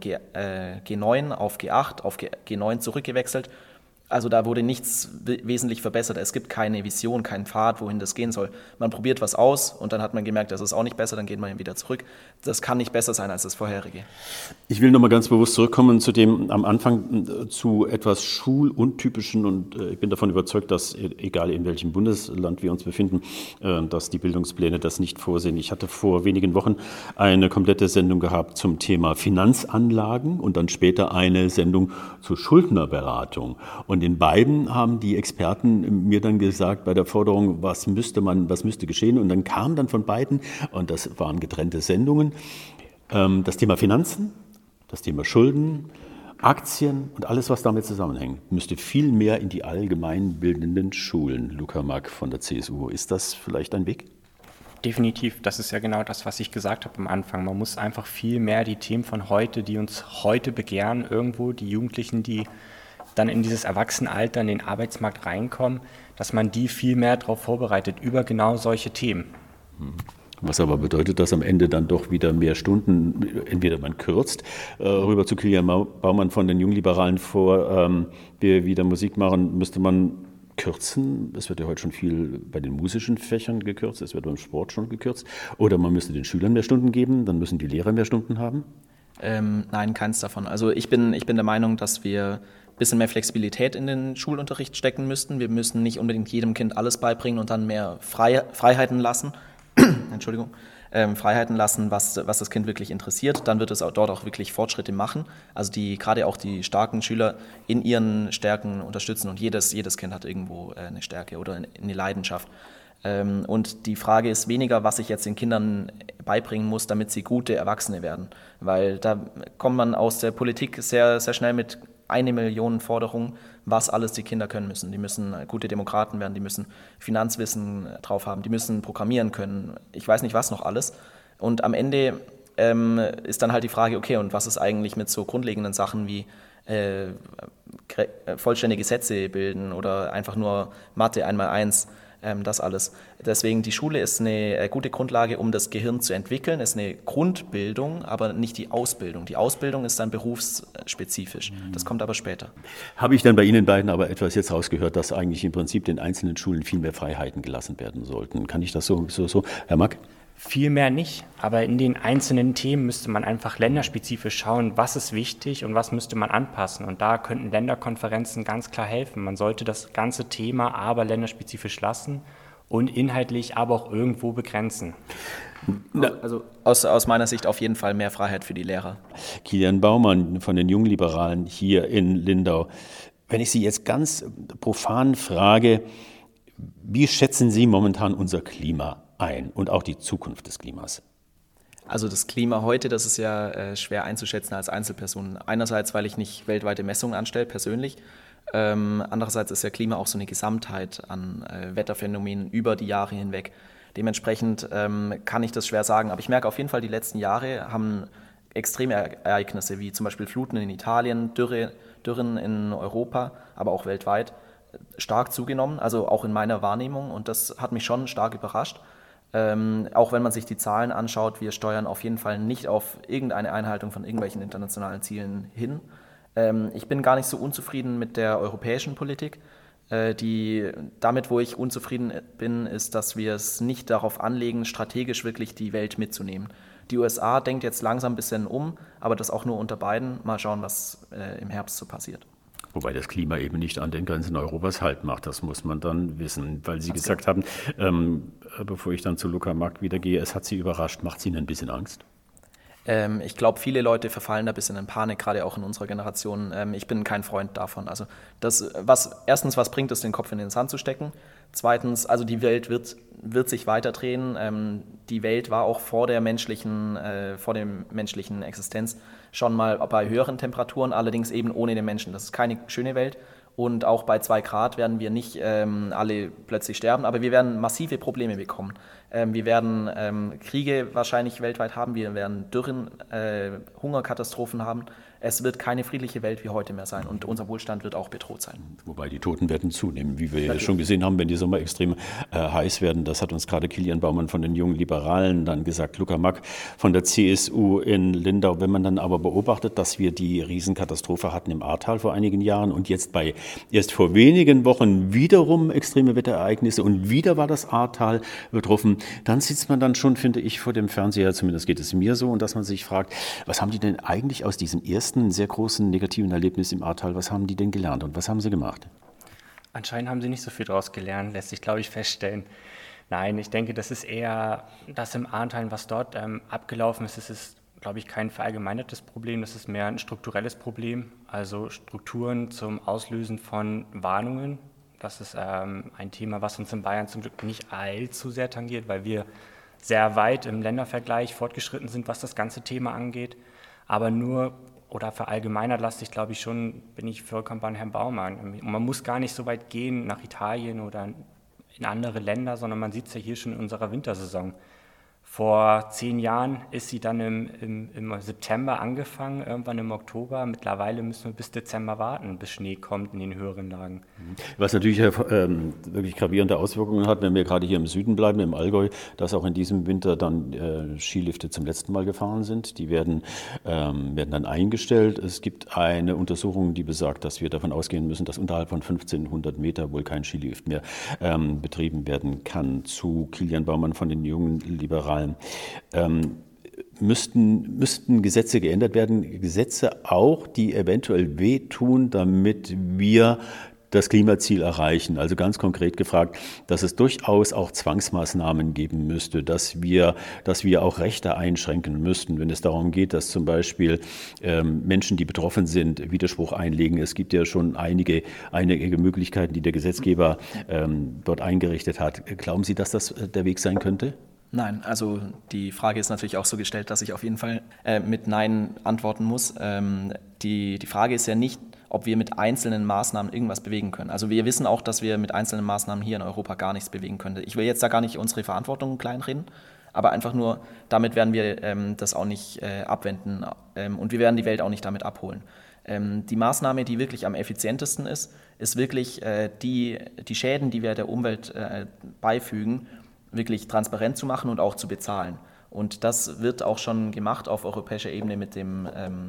G9 auf G8 auf G9 zurückgewechselt. Also da wurde nichts wesentlich verbessert. Es gibt keine Vision, keinen Pfad, wohin das gehen soll. Man probiert was aus und dann hat man gemerkt, das ist auch nicht besser, dann geht man wieder zurück. Das kann nicht besser sein als das vorherige. Ich will nochmal ganz bewusst zurückkommen zu dem am Anfang zu etwas schuluntypischen und ich bin davon überzeugt, dass egal in welchem Bundesland wir uns befinden, dass die Bildungspläne das nicht vorsehen. Ich hatte vor wenigen Wochen eine komplette Sendung gehabt zum Thema Finanzanlagen und dann später eine Sendung zur Schuldnerberatung. Und in beiden haben die Experten mir dann gesagt, bei der Forderung, was müsste geschehen? Und dann kam dann von beiden, und das waren getrennte Sendungen, das Thema Finanzen, das Thema Schulden, Aktien und alles, was damit zusammenhängt, müsste viel mehr in die allgemeinbildenden Schulen. Luca Mack von der CSU, ist das vielleicht ein Weg? Definitiv, das ist ja genau das, was ich gesagt habe am Anfang. Man muss einfach viel mehr die Themen von heute, die uns heute begehren, irgendwo, die Jugendlichen, die dann in dieses Erwachsenenalter, in den Arbeitsmarkt reinkommen, dass man die viel mehr darauf vorbereitet, über genau solche Themen. Was aber bedeutet, dass am Ende dann doch wieder mehr Stunden, entweder man kürzt, rüber zu Kilian Baumann von den Jungliberalen vor, wir wieder Musik machen, müsste man kürzen. Es wird ja heute schon viel bei den musischen Fächern gekürzt, es wird beim Sport schon gekürzt. Oder man müsste den Schülern mehr Stunden geben, dann müssen die Lehrer mehr Stunden haben? Nein, keins davon. Also ich bin der Meinung, dass wir ein bisschen mehr Flexibilität in den Schulunterricht stecken müssten. Wir müssen nicht unbedingt jedem Kind alles beibringen und dann mehr Freiheiten lassen. Freiheiten lassen, was das Kind wirklich interessiert. Dann wird es dort auch wirklich Fortschritte machen. Also gerade auch die starken Schüler in ihren Stärken unterstützen und jedes Kind hat irgendwo eine Stärke oder eine Leidenschaft. Und die Frage ist weniger, was ich jetzt den Kindern beibringen muss, damit sie gute Erwachsene werden. Weil da kommt man aus der Politik sehr, sehr schnell mit 1 Million Forderungen, was alles die Kinder können müssen. Die müssen gute Demokraten werden, die müssen Finanzwissen drauf haben, die müssen programmieren können. Ich weiß nicht, was noch alles. Und am Ende ist dann halt die Frage, okay, und was ist eigentlich mit so grundlegenden Sachen wie vollständige Sätze bilden oder einfach nur Mathe 1x1, das alles. Deswegen, die Schule ist eine gute Grundlage, um das Gehirn zu entwickeln, ist eine Grundbildung, aber nicht die Ausbildung. Die Ausbildung ist dann berufsspezifisch, das kommt aber später. Habe ich dann bei Ihnen beiden aber etwas jetzt rausgehört, dass eigentlich im Prinzip den einzelnen Schulen viel mehr Freiheiten gelassen werden sollten? Kann ich das so? Herr Mack? Viel mehr nicht, aber in den einzelnen Themen müsste man einfach länderspezifisch schauen, was ist wichtig und was müsste man anpassen. Und da könnten Länderkonferenzen ganz klar helfen. Man sollte das ganze Thema aber länderspezifisch lassen und inhaltlich aber auch irgendwo begrenzen. Also aus meiner Sicht auf jeden Fall mehr Freiheit für die Lehrer. Kilian Baumann von den Jungliberalen hier in Lindau. Wenn ich Sie jetzt ganz profan frage, wie schätzen Sie momentan unser Klima ein und auch die Zukunft des Klimas? Also das Klima heute, das ist ja schwer einzuschätzen als Einzelperson. Einerseits, weil ich nicht weltweite Messungen anstelle, persönlich. Andererseits ist ja Klima auch so eine Gesamtheit an Wetterphänomenen über die Jahre hinweg. Dementsprechend kann ich das schwer sagen. Aber ich merke auf jeden Fall, die letzten Jahre haben extreme Ereignisse, wie zum Beispiel Fluten in Italien, Dürren in Europa, aber auch weltweit, stark zugenommen, also auch in meiner Wahrnehmung. Und das hat mich schon stark überrascht. Auch wenn man sich die Zahlen anschaut, wir steuern auf jeden Fall nicht auf irgendeine Einhaltung von irgendwelchen internationalen Zielen hin. Ich bin gar nicht so unzufrieden mit der europäischen Politik. Wo ich unzufrieden bin, ist, dass wir es nicht darauf anlegen, strategisch wirklich die Welt mitzunehmen. Die USA denkt jetzt langsam ein bisschen um, aber das auch nur unter Biden. Mal schauen, was im Herbst so passiert. Wobei das Klima eben nicht an den Grenzen Europas Halt macht, das muss man dann wissen. Weil Sie gesagt haben, bevor ich dann zu Luca Mack wieder gehe, es hat Sie überrascht, macht es Ihnen ein bisschen Angst? Ich glaube, viele Leute verfallen da ein bisschen in Panik, gerade auch in unserer Generation. Ich bin kein Freund davon. Also was bringt es, den Kopf in den Sand zu stecken? Zweitens, also die Welt wird sich weiter drehen. Die Welt war auch vor der menschlichen Existenz schon mal bei höheren Temperaturen, allerdings eben ohne den Menschen. Das ist keine schöne Welt. Und auch bei 2 Grad werden wir nicht alle plötzlich sterben, aber wir werden massive Probleme bekommen. Wir werden Kriege wahrscheinlich weltweit haben, wir werden Dürren, Hungerkatastrophen haben. Es wird keine friedliche Welt wie heute mehr sein und unser Wohlstand wird auch bedroht sein. Wobei die Toten werden zunehmen, wie wir ja schon gesehen haben, wenn die Sommer extrem heiß werden. Das hat uns gerade Kilian Baumann von den Jungen Liberalen dann gesagt, Luca Mack von der CSU in Lindau. Wenn man dann aber beobachtet, dass wir die Riesenkatastrophe hatten im Ahrtal vor einigen Jahren und jetzt erst vor wenigen Wochen wiederum extreme Wetterereignisse und wieder war das Ahrtal betroffen, dann sitzt man dann schon, finde ich, vor dem Fernseher, zumindest geht es mir so, und dass man sich fragt, was haben die denn eigentlich aus diesem ersten sehr großen negativen Erlebnis im Ahrtal, was haben die denn gelernt und was haben sie gemacht? Anscheinend haben sie nicht so viel daraus gelernt, lässt sich, glaube ich, feststellen. Nein, ich denke, das ist eher das im Ahrtal, was dort abgelaufen ist. Es ist, glaube ich, kein verallgemeinertes Problem, das ist mehr ein strukturelles Problem, also Strukturen zum Auslösen von Warnungen. Das ist ein Thema, was uns in Bayern zum Glück nicht allzu sehr tangiert, weil wir sehr weit im Ländervergleich fortgeschritten sind, was das ganze Thema angeht. Aber nur oder verallgemeinert lastig, glaube ich schon, bin ich vollkommen bei Herrn Baumann. Man muss gar nicht so weit gehen nach Italien oder in andere Länder, sondern man sieht es ja hier schon in unserer Wintersaison. Vor 10 Jahren ist sie dann im September angefangen, irgendwann im Oktober. Mittlerweile müssen wir bis Dezember warten, bis Schnee kommt in den höheren Lagen. Was natürlich wirklich gravierende Auswirkungen hat, wenn wir gerade hier im Süden bleiben, im Allgäu, dass auch in diesem Winter dann Skilifte zum letzten Mal gefahren sind. Die werden dann eingestellt. Es gibt eine Untersuchung, die besagt, dass wir davon ausgehen müssen, dass unterhalb von 1500 Meter wohl kein Skilift mehr betrieben werden kann. Zu Kilian Baumann von den Jungen Liberalen. Müssten Gesetze geändert werden, Gesetze auch, die eventuell wehtun, damit wir das Klimaziel erreichen. Also ganz konkret gefragt, dass es durchaus auch Zwangsmaßnahmen geben müsste, dass wir auch Rechte einschränken müssten, wenn es darum geht, dass zum Beispiel Menschen, die betroffen sind, Widerspruch einlegen. Es gibt ja schon einige Möglichkeiten, die der Gesetzgeber dort eingerichtet hat. Glauben Sie, dass das der Weg sein könnte? Nein, also die Frage ist natürlich auch so gestellt, dass ich auf jeden Fall mit Nein antworten muss. Die Frage ist ja nicht, ob wir mit einzelnen Maßnahmen irgendwas bewegen können. Also wir wissen auch, dass wir mit einzelnen Maßnahmen hier in Europa gar nichts bewegen können. Ich will jetzt da gar nicht unsere Verantwortung kleinreden, aber einfach nur, damit werden wir das auch nicht abwenden und wir werden die Welt auch nicht damit abholen. Die Maßnahme, die wirklich am effizientesten ist wirklich die Schäden, die wir der Umwelt beifügen, wirklich transparent zu machen und auch zu bezahlen. Und das wird auch schon gemacht auf europäischer Ebene mit dem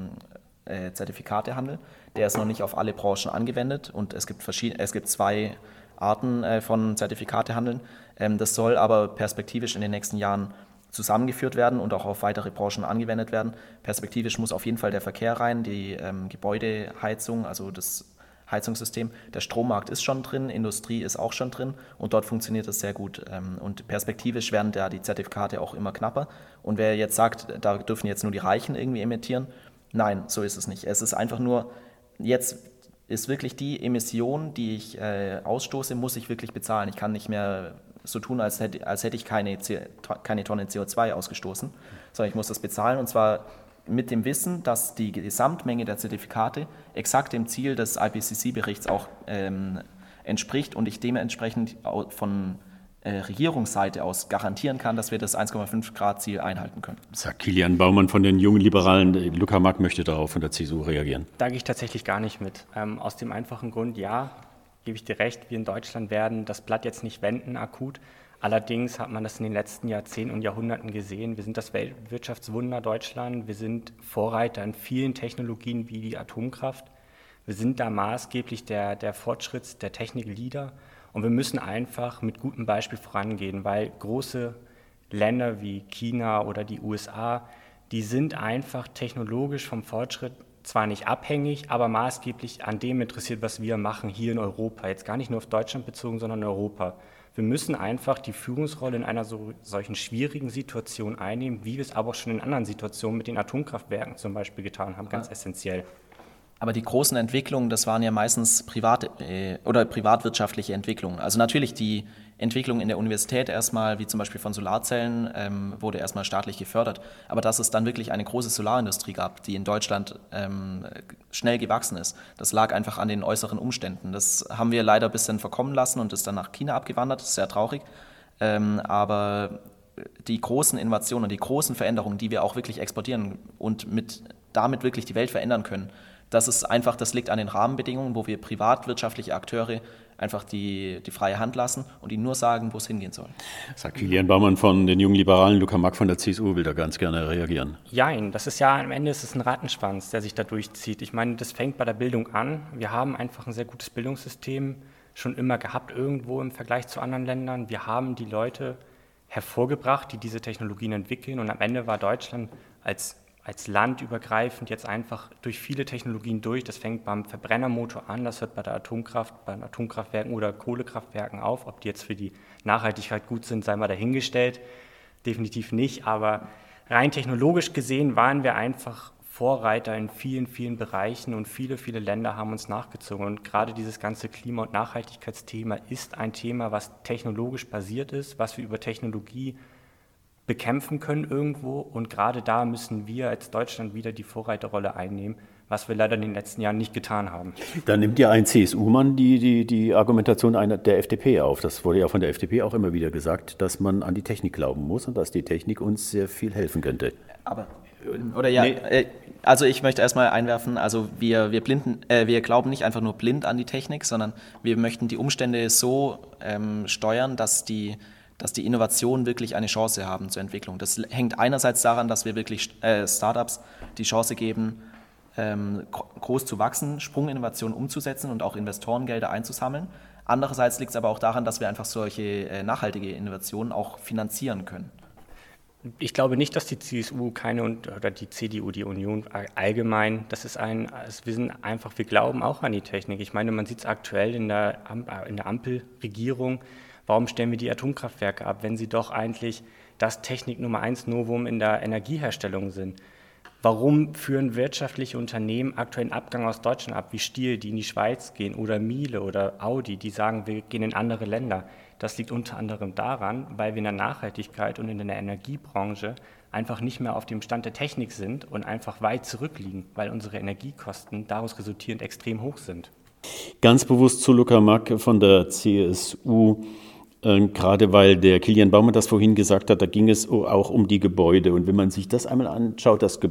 Zertifikatehandel. Der ist noch nicht auf alle Branchen angewendet und es gibt 2 Arten von Zertifikatehandeln. Das soll aber perspektivisch in den nächsten Jahren zusammengeführt werden und auch auf weitere Branchen angewendet werden. Perspektivisch muss auf jeden Fall der Verkehr rein, die Gebäudeheizung, also das Heizungssystem. Der Strommarkt ist schon drin, Industrie ist auch schon drin und dort funktioniert das sehr gut. Und perspektivisch werden da die Zertifikate auch immer knapper. Und wer jetzt sagt, da dürfen jetzt nur die Reichen irgendwie emittieren, nein, so ist es nicht. Es ist einfach nur, jetzt ist wirklich die Emission, die ich ausstoße, muss ich wirklich bezahlen. Ich kann nicht mehr so tun, als hätte ich keine Tonne CO2 ausgestoßen, sondern ich muss das bezahlen und zwar mit dem Wissen, dass die Gesamtmenge der Zertifikate exakt dem Ziel des IPCC-Berichts auch entspricht und ich dementsprechend von Regierungsseite aus garantieren kann, dass wir das 1,5-Grad-Ziel einhalten können. Sagt Kilian Baumann von den Jungen Liberalen. Luca Mack möchte darauf von der CSU reagieren. Da gehe ich tatsächlich gar nicht mit. Aus dem einfachen Grund, ja, gebe ich dir recht, wir in Deutschland werden das Blatt jetzt nicht wenden akut. Allerdings hat man das in den letzten Jahrzehnten und Jahrhunderten gesehen. Wir sind das Weltwirtschaftswunder Deutschland. Wir sind Vorreiter in vielen Technologien wie die Atomkraft. Wir sind da maßgeblich der Fortschritts-, der Technik-Leader. Und wir müssen einfach mit gutem Beispiel vorangehen, weil große Länder wie China oder die USA, die sind einfach technologisch vom Fortschritt zwar nicht abhängig, aber maßgeblich an dem interessiert, was wir machen hier in Europa. Jetzt gar nicht nur auf Deutschland bezogen, sondern in Europa. Wir müssen einfach die Führungsrolle in einer solchen schwierigen Situation einnehmen, wie wir es aber auch schon in anderen Situationen mit den Atomkraftwerken zum Beispiel getan haben, ganz essentiell. Aber die großen Entwicklungen, das waren ja meistens privatwirtschaftliche Entwicklungen. Also natürlich die Entwicklung in der Universität erstmal, wie zum Beispiel von Solarzellen, wurde erstmal staatlich gefördert. Aber dass es dann wirklich eine große Solarindustrie gab, die in Deutschland schnell gewachsen ist, das lag einfach an den äußeren Umständen. Das haben wir leider ein bisschen verkommen lassen und ist dann nach China abgewandert. Das ist sehr traurig. Aber die großen Innovationen, die großen Veränderungen, die wir auch wirklich exportieren und damit wirklich die Welt verändern können, das liegt an den Rahmenbedingungen, wo wir privatwirtschaftliche Akteure einfach die freie Hand lassen und ihnen nur sagen, wo es hingehen soll. Sagt Kilian Baumann von den Jungen Liberalen. Luca Mack von der CSU will da ganz gerne reagieren. Jein, das ist ja am Ende ist es ein Rattenschwanz, der sich da durchzieht. Ich meine, das fängt bei der Bildung an. Wir haben einfach ein sehr gutes Bildungssystem schon immer gehabt irgendwo im Vergleich zu anderen Ländern. Wir haben die Leute hervorgebracht, die diese Technologien entwickeln und am Ende war Deutschland als Land übergreifend jetzt einfach durch viele Technologien durch. Das fängt beim Verbrennermotor an, das hört bei der Atomkraft, bei Atomkraftwerken oder Kohlekraftwerken auf. Ob die jetzt für die Nachhaltigkeit gut sind, sei mal dahingestellt. Definitiv nicht, aber rein technologisch gesehen waren wir einfach Vorreiter in vielen, vielen Bereichen und viele, viele Länder haben uns nachgezogen. Und gerade dieses ganze Klima- und Nachhaltigkeitsthema ist ein Thema, was technologisch basiert ist, was wir über Technologie bekämpfen können irgendwo und gerade da müssen wir als Deutschland wieder die Vorreiterrolle einnehmen, was wir leider in den letzten Jahren nicht getan haben. Da nimmt ja ein CSU-Mann die Argumentation der FDP auf. Das wurde ja von der FDP auch immer wieder gesagt, dass man an die Technik glauben muss und dass die Technik uns sehr viel helfen könnte. Also ich möchte erstmal einwerfen, also wir glauben nicht einfach nur blind an die Technik, sondern wir möchten die Umstände so steuern, dass die Innovationen wirklich eine Chance haben zur Entwicklung. Das hängt einerseits daran, dass wir wirklich Startups die Chance geben, groß zu wachsen, Sprunginnovationen umzusetzen und auch Investorengelder einzusammeln. Andererseits liegt es aber auch daran, dass wir einfach solche nachhaltige Innovationen auch finanzieren können. Ich glaube nicht, dass die CSU oder die CDU, die Union allgemein, wir glauben auch an die Technik. Ich meine, man sieht es aktuell in der Ampelregierung. Warum stellen wir die Atomkraftwerke ab, wenn sie doch eigentlich das Technik Nummer 1 Novum in der Energieherstellung sind? Warum führen wirtschaftliche Unternehmen aktuellen Abgang aus Deutschland ab, wie Stihl, die in die Schweiz gehen, oder Miele oder Audi, die sagen, wir gehen in andere Länder? Das liegt unter anderem daran, weil wir in der Nachhaltigkeit und in der Energiebranche einfach nicht mehr auf dem Stand der Technik sind und einfach weit zurückliegen, weil unsere Energiekosten daraus resultierend extrem hoch sind. Ganz bewusst zu Luca Mack von der CSU, gerade weil der Kilian Baumann das vorhin gesagt hat, da ging es auch um die Gebäude. Und wenn man sich das einmal anschaut, das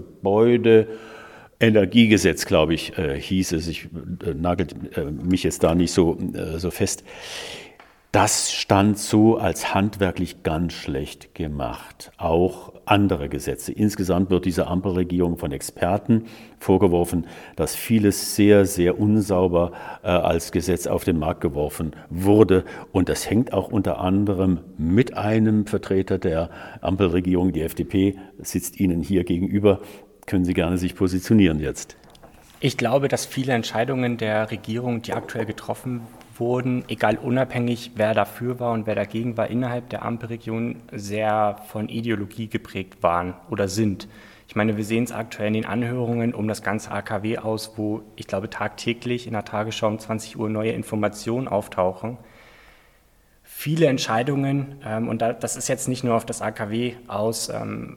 Gebäudeenergiegesetz, glaube ich, hieß es, ich nagelt mich jetzt da nicht so fest, das stand so als handwerklich ganz schlecht gemacht. Auch andere Gesetze. Insgesamt wird dieser Ampelregierung von Experten vorgeworfen, dass vieles sehr, sehr unsauber als Gesetz auf den Markt geworfen wurde. Und das hängt auch unter anderem mit einem Vertreter der Ampelregierung, die FDP, sitzt Ihnen hier gegenüber. Können Sie gerne sich positionieren jetzt? Ich glaube, dass viele Entscheidungen der Regierung, die aktuell getroffen wurden, egal unabhängig, wer dafür war und wer dagegen war, innerhalb der Ampelregierung sehr von Ideologie geprägt waren oder sind. Ich meine, wir sehen es aktuell in den Anhörungen um das ganze AKW aus, wo ich glaube tagtäglich in der Tagesschau um 20 Uhr neue Informationen auftauchen. Viele Entscheidungen, und das ist jetzt nicht nur auf das AKW aus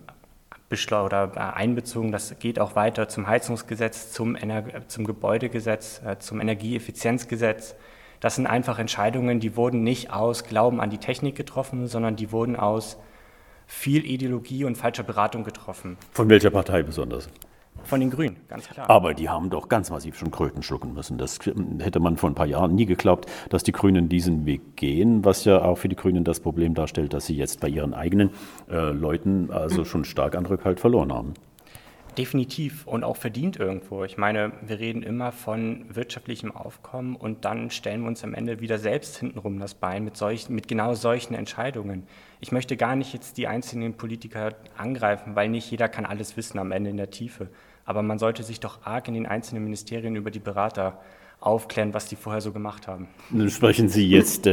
einbezogen, das geht auch weiter zum Heizungsgesetz, zum Gebäudegesetz, zum Energieeffizienzgesetz. Das sind einfach Entscheidungen, die wurden nicht aus Glauben an die Technik getroffen, sondern die wurden aus viel Ideologie und falscher Beratung getroffen. Von welcher Partei besonders? Von den Grünen, ganz klar. Aber die haben doch ganz massiv schon Kröten schlucken müssen. Das hätte man vor ein paar Jahren nie geglaubt, dass die Grünen diesen Weg gehen, was ja auch für die Grünen das Problem darstellt, dass sie jetzt bei ihren eigenen Leuten also schon stark an Rückhalt verloren haben. Definitiv und auch verdient irgendwo. Ich meine, wir reden immer von wirtschaftlichem Aufkommen und dann stellen wir uns am Ende wieder selbst hintenrum das Bein mit genau solchen Entscheidungen. Ich möchte gar nicht jetzt die einzelnen Politiker angreifen, weil nicht jeder kann alles wissen am Ende in der Tiefe. Aber man sollte sich doch arg in den einzelnen Ministerien über die Berater aufklären, was die vorher so gemacht haben. Nun sprechen Sie jetzt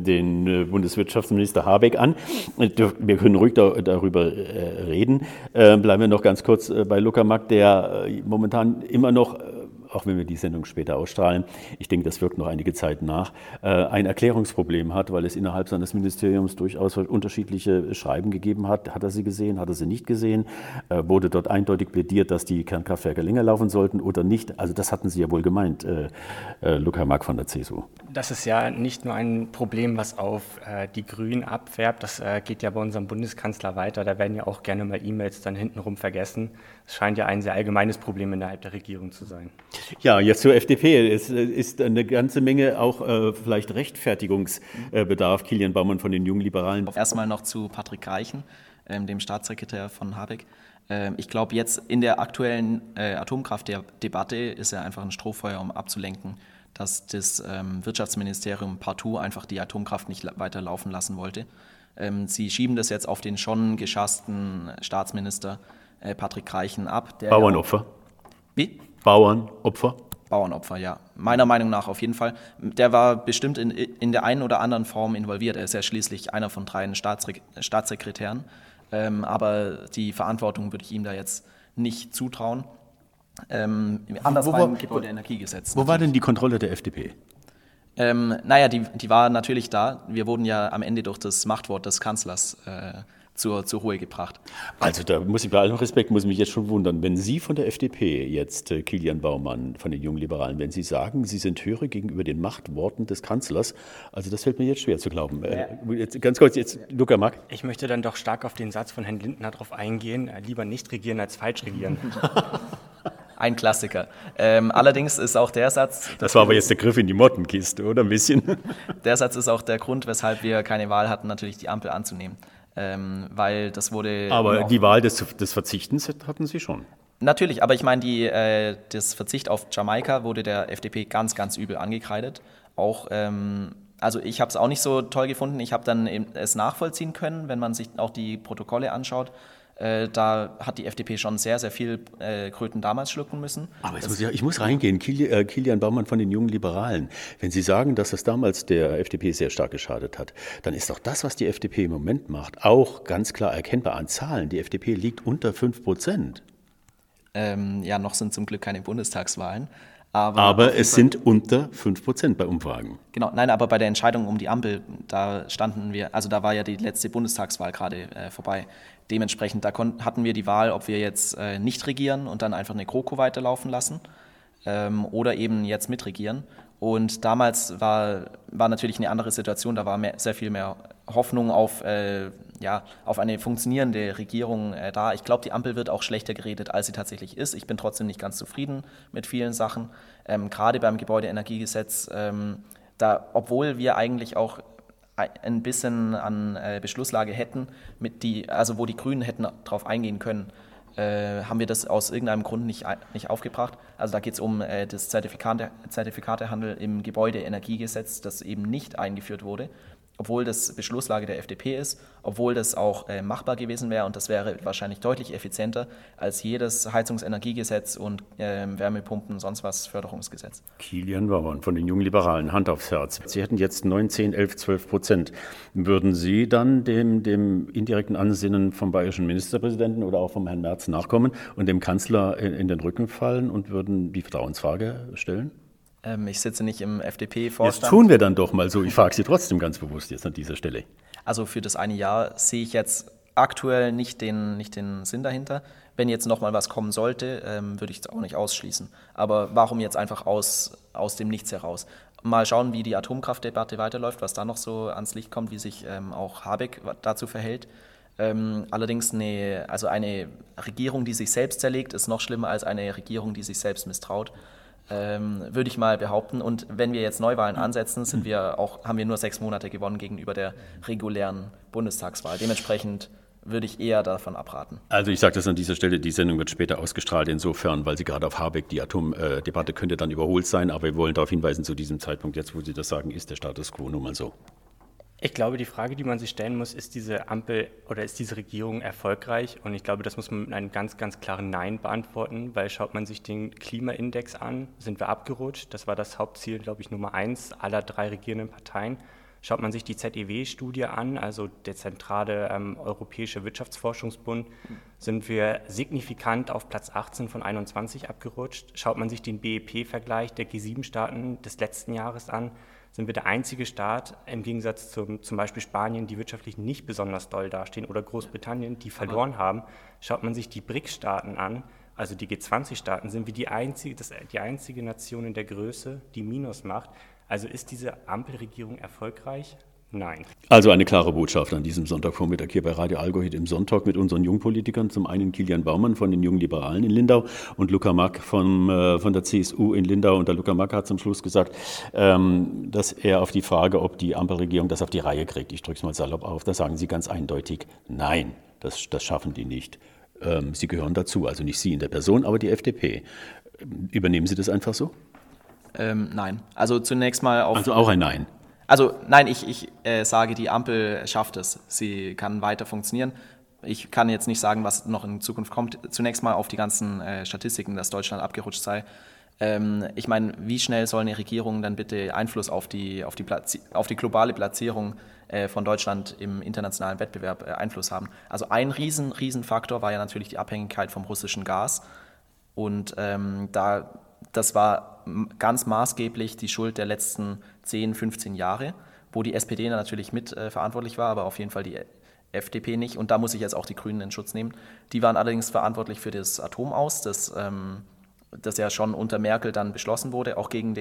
den Bundeswirtschaftsminister Habeck an. Wir können ruhig darüber reden. Bleiben wir noch ganz kurz bei Luca Mack, der momentan immer noch, auch wenn wir die Sendung später ausstrahlen, ich denke, das wirkt noch einige Zeit nach, ein Erklärungsproblem hat, weil es innerhalb seines Ministeriums durchaus unterschiedliche Schreiben gegeben hat. Hat er sie gesehen, hat er sie nicht gesehen? Wurde dort eindeutig plädiert, dass die Kernkraftwerke länger laufen sollten oder nicht? Also das hatten Sie ja wohl gemeint, Luca Mack von der CSU. Das ist ja nicht nur ein Problem, was auf die Grünen abfärbt, das geht ja bei unserem Bundeskanzler weiter. Da werden ja auch gerne mal E-Mails dann hintenrum vergessen. Es scheint ja ein sehr allgemeines Problem innerhalb der Regierung zu sein. Ja, jetzt zur FDP. Es ist eine ganze Menge auch vielleicht Rechtfertigungsbedarf. Kilian Baumann von den Jungen Liberalen. Erstmal noch zu Patrick Reichen, dem Staatssekretär von Habeck. Ich glaube, jetzt in der aktuellen Atomkraftdebatte ist er einfach ein Strohfeuer, um abzulenken, dass das Wirtschaftsministerium partout einfach die Atomkraft nicht weiter laufen lassen wollte. Sie schieben das jetzt auf den schon geschassten Staatsminister Patrick Reichen ab. Bauernopfer. Wie? Bauernopfer? Bauernopfer, ja. Meiner Meinung nach auf jeden Fall. Der war bestimmt in der einen oder anderen Form involviert. Er ist ja schließlich einer von 3 Staatssekretären. Aber die Verantwortung würde ich ihm da jetzt nicht zutrauen. Anders beim Gebäudeenergiegesetz. Wo war denn die Kontrolle der FDP? Die war natürlich da. Wir wurden ja am Ende durch das Machtwort des Kanzlers zur Ruhe gebracht. Also da muss ich bei allem Respekt, muss mich jetzt schon wundern, wenn Sie von der FDP jetzt, Kilian Baumann von den Jungen Liberalen, wenn Sie sagen, Sie sind hörig gegenüber den Machtworten des Kanzlers, also das fällt mir jetzt schwer zu glauben. Jetzt, ganz kurz, jetzt Luca Mack. Ich möchte dann doch stark auf den Satz von Herrn Lindner darauf eingehen, lieber nicht regieren als falsch regieren. Ein Klassiker. Allerdings ist auch der Satz... Das war aber jetzt der Griff in die Mottenkiste, oder ein bisschen? Der Satz ist auch der Grund, weshalb wir keine Wahl hatten, natürlich die Ampel anzunehmen. Weil das wurde... Aber die Wahl des Verzichtens hatten Sie schon. Natürlich, aber ich meine, das Verzicht auf Jamaika wurde der FDP ganz, ganz übel angekreidet. Auch, also ich habe es auch nicht so toll gefunden. Ich habe dann es nachvollziehen können, wenn man sich auch die Protokolle anschaut. Da hat die FDP schon sehr, sehr viel Kröten damals schlucken müssen. Aber ich muss reingehen, Kilian Baumann von den Jungen Liberalen. Wenn Sie sagen, dass das damals der FDP sehr stark geschadet hat, dann ist doch das, was die FDP im Moment macht, auch ganz klar erkennbar an Zahlen. Die FDP liegt unter 5%. Noch sind zum Glück keine Bundestagswahlen. Aber es sind unter 5% bei Umfragen. Genau, nein, aber bei der Entscheidung um die Ampel, da war ja die letzte Bundestagswahl gerade vorbei. Dementsprechend, hatten wir die Wahl, ob wir jetzt nicht regieren und dann einfach eine GroKo weiterlaufen lassen oder eben jetzt mitregieren. Und damals war natürlich eine andere Situation, da war sehr viel mehr Hoffnung auf eine funktionierende Regierung da. Ich glaube, die Ampel wird auch schlechter geredet, als sie tatsächlich ist. Ich bin trotzdem nicht ganz zufrieden mit vielen Sachen. Gerade beim Gebäudeenergiegesetz, obwohl wir eigentlich auch ein bisschen an Beschlusslage hätten, wo die Grünen hätten drauf eingehen können, haben wir das aus irgendeinem Grund nicht aufgebracht. Also da geht es um das Zertifikatehandel im Gebäudeenergiegesetz, das eben nicht eingeführt wurde, obwohl das Beschlusslage der FDP ist, obwohl das auch machbar gewesen wäre und das wäre wahrscheinlich deutlich effizienter als jedes Heizungsenergiegesetz und Wärmepumpen, sonst was Förderungsgesetz. Kilian Baumann von den Jungen Liberalen, Hand aufs Herz. Sie hätten jetzt 9, 10, 11, 12%. Würden Sie dann dem indirekten Ansinnen vom bayerischen Ministerpräsidenten oder auch vom Herrn Merz nachkommen und dem Kanzler in den Rücken fallen und würden die Vertrauensfrage stellen? Ich sitze nicht im FDP-Vorstand. Jetzt tun wir dann doch mal so. Ich frage Sie trotzdem ganz bewusst jetzt an dieser Stelle. Also für das eine Jahr sehe ich jetzt aktuell nicht den Sinn dahinter. Wenn jetzt noch mal was kommen sollte, würde ich es auch nicht ausschließen. Aber warum jetzt einfach aus dem Nichts heraus? Mal schauen, wie die Atomkraftdebatte weiterläuft, was da noch so ans Licht kommt, wie sich auch Habeck dazu verhält. Allerdings eine Regierung, die sich selbst zerlegt, ist noch schlimmer als eine Regierung, die sich selbst misstraut. Würde ich mal behaupten. Und wenn wir jetzt Neuwahlen ansetzen, haben wir nur 6 Monate gewonnen gegenüber der regulären Bundestagswahl. Dementsprechend würde ich eher davon abraten. Also ich sage das an dieser Stelle, die Sendung wird später ausgestrahlt, insofern, weil Sie gerade auf Habeck, die Atomdebatte könnte dann überholt sein, aber wir wollen darauf hinweisen, zu diesem Zeitpunkt, jetzt wo Sie das sagen, ist der Status quo nun mal so. Ich glaube, die Frage, die man sich stellen muss, ist diese Ampel oder ist diese Regierung erfolgreich? Und ich glaube, das muss man mit einem ganz, ganz klaren Nein beantworten, weil schaut man sich den Klimaindex an, sind wir abgerutscht. Das war das Hauptziel, glaube ich, Nummer 1 aller 3 regierenden Parteien. Schaut man sich die ZEW-Studie an, also der zentrale Europäische Wirtschaftsforschungsbund, sind wir signifikant auf Platz 18 von 21 abgerutscht. Schaut man sich den BIP-Vergleich der G7-Staaten des letzten Jahres an, sind wir der einzige Staat, im Gegensatz zum Beispiel Spanien, die wirtschaftlich nicht besonders doll dastehen, oder Großbritannien, die verloren haben. Schaut man sich die BRICS-Staaten an, also die G20-Staaten, sind wir die einzige Nation in der Größe, die Minus macht. Also ist diese Ampelregierung erfolgreich? Nein. Also eine klare Botschaft an diesem Sonntagvormittag hier bei Radio Allgäu im Sonntag mit unseren Jungpolitikern. Zum einen Kilian Baumann von den Jungen Liberalen in Lindau und Luca Mack von der CSU in Lindau. Und der Luca Mack hat zum Schluss gesagt, dass er auf die Frage, ob die Ampelregierung das auf die Reihe kriegt, ich drücke es mal salopp auf, da sagen Sie ganz eindeutig, nein, das schaffen die nicht. Sie gehören dazu, also nicht Sie in der Person, aber die FDP. Übernehmen Sie das einfach so? Nein. Also zunächst mal Also auch ein Nein. Also nein, ich sage, die Ampel schafft es. Sie kann weiter funktionieren. Ich kann jetzt nicht sagen, was noch in Zukunft kommt. Zunächst mal auf die ganzen Statistiken, dass Deutschland abgerutscht sei. Ich meine, wie schnell soll eine Regierung dann bitte Einfluss auf die globale Platzierung von Deutschland im internationalen Wettbewerb Einfluss haben? Also ein Riesenfaktor war ja natürlich die Abhängigkeit vom russischen Gas. Und das war ganz maßgeblich die Schuld der letzten 10, 15 Jahre, wo die SPD natürlich mit verantwortlich war, aber auf jeden Fall die FDP nicht. Und da muss ich jetzt auch die Grünen in Schutz nehmen. Die waren allerdings verantwortlich für das Atomaus, das ja schon unter Merkel dann beschlossen wurde, auch gegen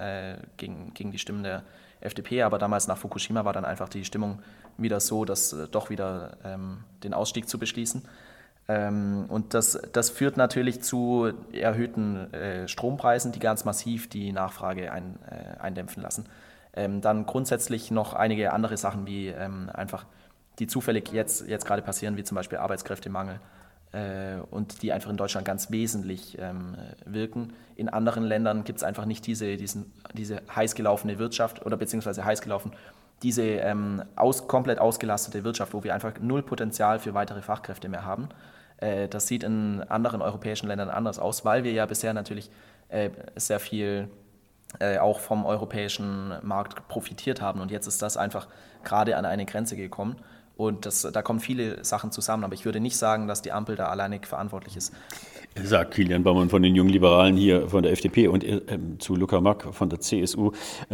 die Stimmen der FDP. Aber damals nach Fukushima war dann einfach die Stimmung wieder so, dass doch wieder den Ausstieg zu beschließen. Und das führt natürlich zu erhöhten Strompreisen, die ganz massiv die Nachfrage eindämpfen lassen. Dann grundsätzlich noch einige andere Sachen, wie einfach die zufällig jetzt gerade passieren, wie zum Beispiel Arbeitskräftemangel und die einfach in Deutschland ganz wesentlich wirken. In anderen Ländern gibt es einfach nicht diese heiß gelaufene Wirtschaft oder beziehungsweise diese komplett ausgelastete Wirtschaft, wo wir einfach null Potenzial für weitere Fachkräfte mehr haben. Das sieht in anderen europäischen Ländern anders aus, weil wir ja bisher natürlich sehr viel auch vom europäischen Markt profitiert haben. Und jetzt ist das einfach gerade an eine Grenze gekommen. Und da kommen viele Sachen zusammen, aber ich würde nicht sagen, dass die Ampel da alleinig verantwortlich ist. Sagt Kilian Baumann von den Jungen Liberalen hier von der FDP und zu Luca Mack von der CSU.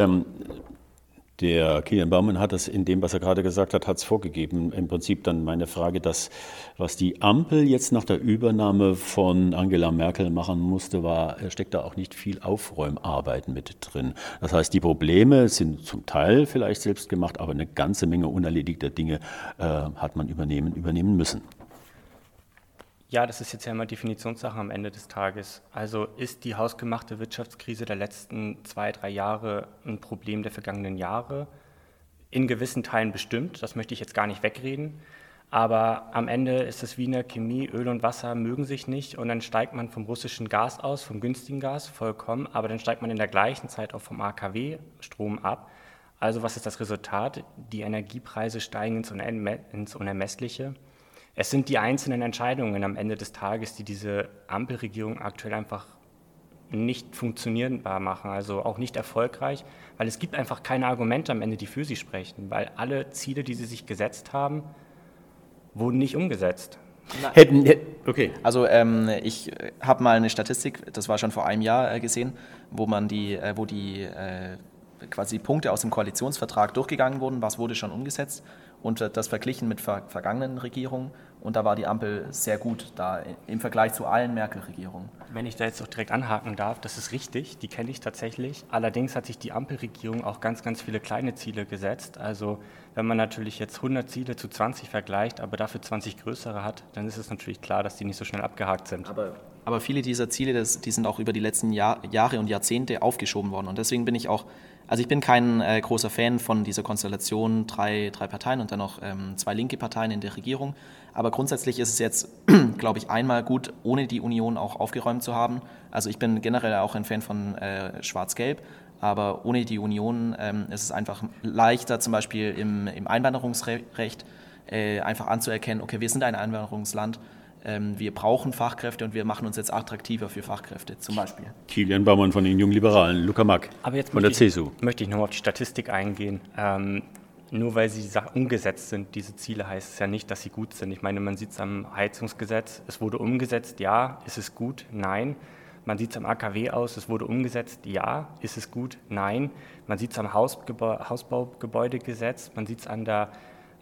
Der Kilian Baumann hat es in dem, was er gerade gesagt hat, hat es vorgegeben. Im Prinzip dann meine Frage, das, was die Ampel jetzt nach der Übernahme von Angela Merkel machen musste, steckt da auch nicht viel Aufräumarbeit mit drin. Das heißt, die Probleme sind zum Teil vielleicht selbst gemacht, aber eine ganze Menge unerledigter Dinge hat man übernehmen müssen. Ja, das ist jetzt ja immer Definitionssache am Ende des Tages. Also ist die hausgemachte Wirtschaftskrise der letzten 2-3 Jahre ein Problem der vergangenen Jahre? In gewissen Teilen bestimmt, das möchte ich jetzt gar nicht wegreden. Aber am Ende ist es wie in der Chemie, Öl und Wasser mögen sich nicht und dann steigt man vom russischen Gas aus, vom günstigen Gas, vollkommen, aber dann steigt man in der gleichen Zeit auch vom AKW-Strom ab. Also was ist das Resultat? Die Energiepreise steigen ins Unermessliche. Es sind die einzelnen Entscheidungen am Ende des Tages, die diese Ampelregierung aktuell einfach nicht funktionierbar machen, also auch nicht erfolgreich, weil es gibt einfach keine Argumente am Ende, die für sie sprechen, weil alle Ziele, die sie sich gesetzt haben, wurden nicht umgesetzt. Okay. Also ich habe mal eine Statistik, das war schon vor einem Jahr gesehen, wo die quasi Punkte aus dem Koalitionsvertrag durchgegangen wurden, was wurde schon umgesetzt und das verglichen mit vergangenen Regierungen und da war die Ampel sehr gut da im Vergleich zu allen Merkel-Regierungen. Wenn ich da jetzt auch direkt anhaken darf, das ist richtig, die kenne ich tatsächlich. Allerdings hat sich die Ampelregierung auch ganz, ganz viele kleine Ziele gesetzt. Also wenn man natürlich jetzt 100 Ziele zu 20 vergleicht, aber dafür 20 größere hat, dann ist es natürlich klar, dass die nicht so schnell abgehakt sind. Aber viele dieser Ziele, die sind auch über die letzten Jahre und Jahrzehnte aufgeschoben worden und deswegen bin ich auch, also ich bin kein großer Fan von dieser Konstellation, drei Parteien und dann noch 2 linke Parteien in der Regierung. Aber grundsätzlich ist es jetzt, glaube ich, einmal gut, ohne die Union auch aufgeräumt zu haben. Also ich bin generell auch ein Fan von Schwarz-Gelb, aber ohne die Union ist es einfach leichter, zum Beispiel im Einwanderungsrecht einfach anzuerkennen, okay, wir sind ein Einwanderungsland, wir brauchen Fachkräfte und wir machen uns jetzt attraktiver für Fachkräfte, zum Beispiel. Kilian Baumann von den Jungen Liberalen, Luca Mack von der CSU. Möchte ich nochmal auf die Statistik eingehen. Nur weil sie umgesetzt sind, diese Ziele, heißt es ja nicht, dass sie gut sind. Ich meine, man sieht es am Heizungsgesetz, es wurde umgesetzt, ja. Ist es gut? Nein. Man sieht es am AKW aus, es wurde umgesetzt, ja. Ist es gut? Nein. Man sieht es am Hausbaugebäudegesetz, man sieht es an der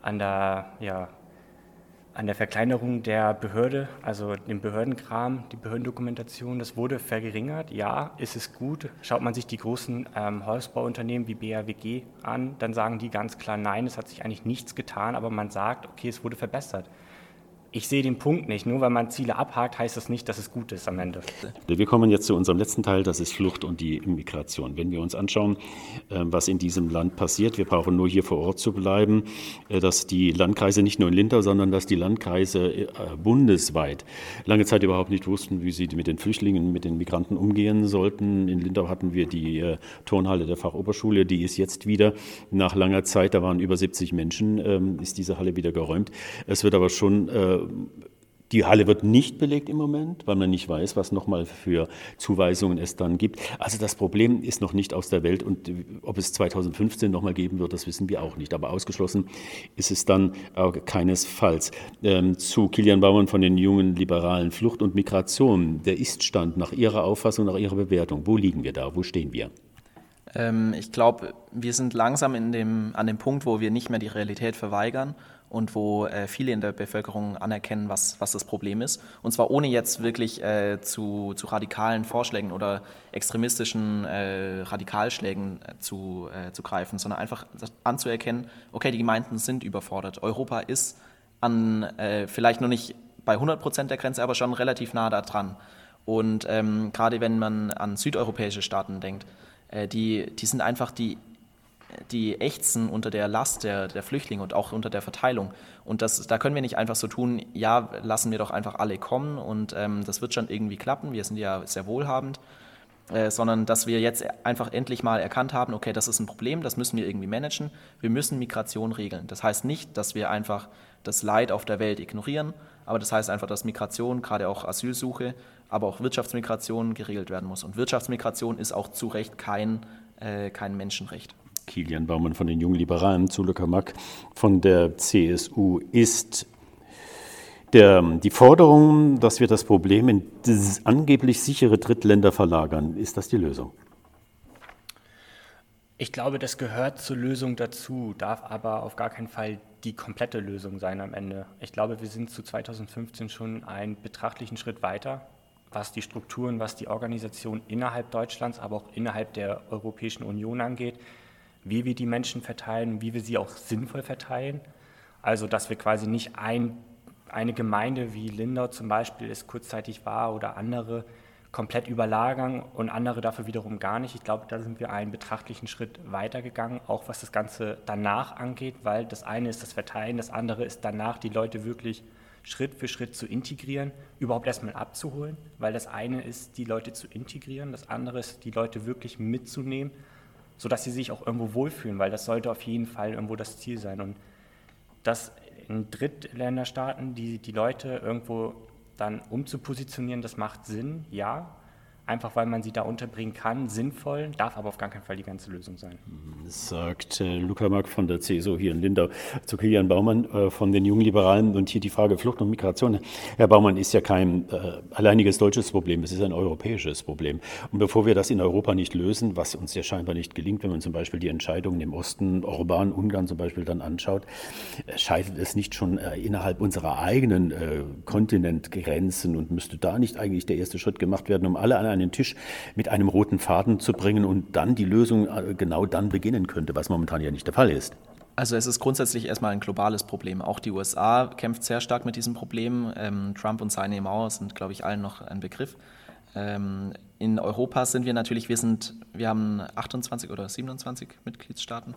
Verkleinerung der Behörde, also dem Behördenkram, die Behördendokumentation, das wurde verringert. Ja, ist es gut? Schaut man sich die großen Hausbauunternehmen wie BAWG an, dann sagen die ganz klar, nein, es hat sich eigentlich nichts getan, aber man sagt, okay, es wurde verbessert. Ich sehe den Punkt nicht. Nur weil man Ziele abhakt, heißt das nicht, dass es gut ist am Ende. Wir kommen jetzt zu unserem letzten Teil, das ist Flucht und die Migration. Wenn wir uns anschauen, was in diesem Land passiert, wir brauchen nur hier vor Ort zu bleiben, dass die Landkreise nicht nur in Lindau, sondern dass die Landkreise bundesweit lange Zeit überhaupt nicht wussten, wie sie mit den Flüchtlingen, mit den Migranten umgehen sollten. In Lindau hatten wir die Turnhalle der Fachoberschule, die ist jetzt wieder nach langer Zeit, da waren über 70 Menschen, ist diese Halle wieder geräumt. Es wird aber schon die Halle wird nicht belegt im Moment, weil man nicht weiß, was nochmal für Zuweisungen es dann gibt. Also das Problem ist noch nicht aus der Welt und ob es 2015 nochmal geben wird, das wissen wir auch nicht. Aber ausgeschlossen ist es dann auch keinesfalls. Zu Kilian Baumann von den Jungen Liberalen, Flucht und Migration, der Ist-Stand nach Ihrer Auffassung, nach Ihrer Bewertung, wo liegen wir da, wo stehen wir? Ich glaube, wir sind langsam an dem Punkt, wo wir nicht mehr die Realität verweigern und wo viele in der Bevölkerung anerkennen, was das Problem ist. Und zwar ohne jetzt wirklich zu radikalen Vorschlägen oder extremistischen Radikalschlägen zu greifen, sondern einfach anzuerkennen, okay, die Gemeinden sind überfordert. Europa ist vielleicht noch nicht bei 100% der Grenze, aber schon relativ nah da dran. Und gerade wenn man an südeuropäische Staaten denkt, die sind einfach die ächzen unter der Last der Flüchtlinge und auch unter der Verteilung. Und da können wir nicht einfach so tun, ja, lassen wir doch einfach alle kommen und das wird schon irgendwie klappen, wir sind ja sehr wohlhabend, sondern dass wir jetzt einfach endlich mal erkannt haben, okay, das ist ein Problem, das müssen wir irgendwie managen, wir müssen Migration regeln. Das heißt nicht, dass wir einfach das Leid auf der Welt ignorieren, aber das heißt einfach, dass Migration, gerade auch Asylsuche, aber auch Wirtschaftsmigration geregelt werden muss. Und Wirtschaftsmigration ist auch zu Recht kein Menschenrecht. Kilian Baumann von den Jungen Liberalen zu Luca Mack von der CSU. Ist die Forderung, dass wir das Problem in angeblich sichere Drittländer verlagern, ist das die Lösung? Ich glaube, das gehört zur Lösung dazu, darf aber auf gar keinen Fall die komplette Lösung sein am Ende. Ich glaube, wir sind zu 2015 schon einen betrachtlichen Schritt weiter, was die Strukturen, was die Organisation innerhalb Deutschlands, aber auch innerhalb der Europäischen Union angeht, wie wir die Menschen verteilen, wie wir sie auch sinnvoll verteilen. Also, dass wir quasi nicht eine Gemeinde wie Lindau zum Beispiel es kurzzeitig war oder andere komplett überlagern und andere dafür wiederum gar nicht. Ich glaube, da sind wir einen betrachtlichen Schritt weitergegangen, auch was das Ganze danach angeht, weil das eine ist das Verteilen, das andere ist danach die Leute wirklich Schritt für Schritt zu integrieren, überhaupt erstmal abzuholen, weil das eine ist, die Leute zu integrieren, das andere ist, die Leute wirklich mitzunehmen, sodass sie sich auch irgendwo wohlfühlen, weil das sollte auf jeden Fall irgendwo das Ziel sein. Und das in Drittländerstaaten, die Leute irgendwo dann umzupositionieren, das macht Sinn, ja, einfach weil man sie da unterbringen kann, sinnvoll, darf aber auf gar keinen Fall die ganze Lösung sein. Sagt Luca Mack von der CSU hier in Lindau zu Kilian Baumann von den Jungen Liberalen. Und hier die Frage Flucht und Migration. Herr Baumann, ist ja kein alleiniges deutsches Problem, es ist ein europäisches Problem. Und bevor wir das in Europa nicht lösen, was uns ja scheinbar nicht gelingt, wenn man zum Beispiel die Entscheidungen im Osten, Orban, Ungarn zum Beispiel dann anschaut, scheitert es nicht schon innerhalb unserer eigenen Kontinentgrenzen und müsste da nicht eigentlich der erste Schritt gemacht werden, um alle an einen Tisch mit einem roten Faden zu bringen und dann die Lösung genau dann beginnen könnte, was momentan ja nicht der Fall ist? Also es ist grundsätzlich erstmal ein globales Problem. Auch die USA kämpft sehr stark mit diesem Problem. Trump und seine Mauer sind, glaube ich, allen noch ein Begriff. In Europa sind wir natürlich, wir haben 28 oder 27 Mitgliedstaaten.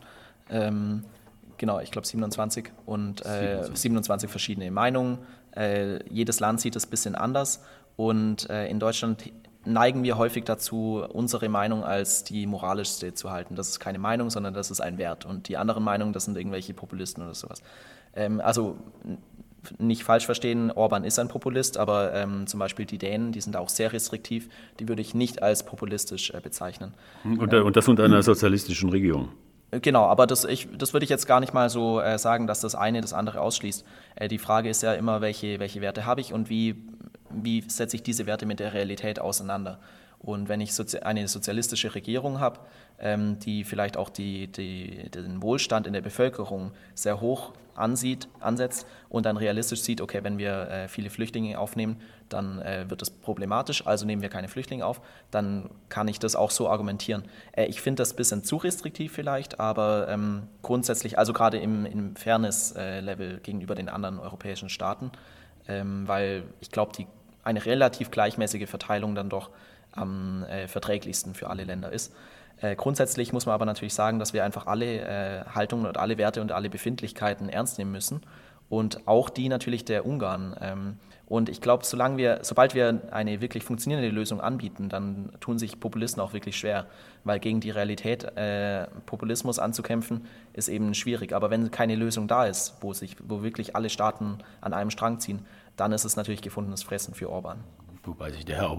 Genau, ich glaube 27 und 27 verschiedene Meinungen. Jedes Land sieht es ein bisschen anders und in Deutschland neigen wir häufig dazu, unsere Meinung als die moralischste zu halten. Das ist keine Meinung, sondern das ist ein Wert. Und die anderen Meinungen, das sind irgendwelche Populisten oder sowas. Also nicht falsch verstehen, Orban ist ein Populist, aber zum Beispiel die Dänen, die sind auch sehr restriktiv, die würde ich nicht als populistisch bezeichnen. Und das unter einer sozialistischen Regierung? Genau, aber das würde ich jetzt gar nicht mal so sagen, dass das eine das andere ausschließt. Die Frage ist ja immer, welche Werte habe ich und wie setze ich diese Werte mit der Realität auseinander. Und wenn ich eine sozialistische Regierung habe, die vielleicht auch den Wohlstand in der Bevölkerung sehr hoch ansetzt und dann realistisch sieht, okay, wenn wir viele Flüchtlinge aufnehmen, dann wird das problematisch, also nehmen wir keine Flüchtlinge auf, dann kann ich das auch so argumentieren. Ich finde das ein bisschen zu restriktiv vielleicht, aber grundsätzlich, also gerade im Fairness-Level gegenüber den anderen europäischen Staaten, weil ich glaube, eine relativ gleichmäßige Verteilung dann doch am verträglichsten für alle Länder ist. Grundsätzlich muss man aber natürlich sagen, dass wir einfach alle Haltungen und alle Werte und alle Befindlichkeiten ernst nehmen müssen und auch die natürlich der Ungarn. Und ich glaube, sobald wir eine wirklich funktionierende Lösung anbieten, dann tun sich Populisten auch wirklich schwer, weil gegen die Realität Populismus anzukämpfen, ist eben schwierig. Aber wenn keine Lösung da ist, wo wirklich alle Staaten an einem Strang ziehen, dann ist es natürlich gefundenes Fressen für Orban. Wobei sich der Herr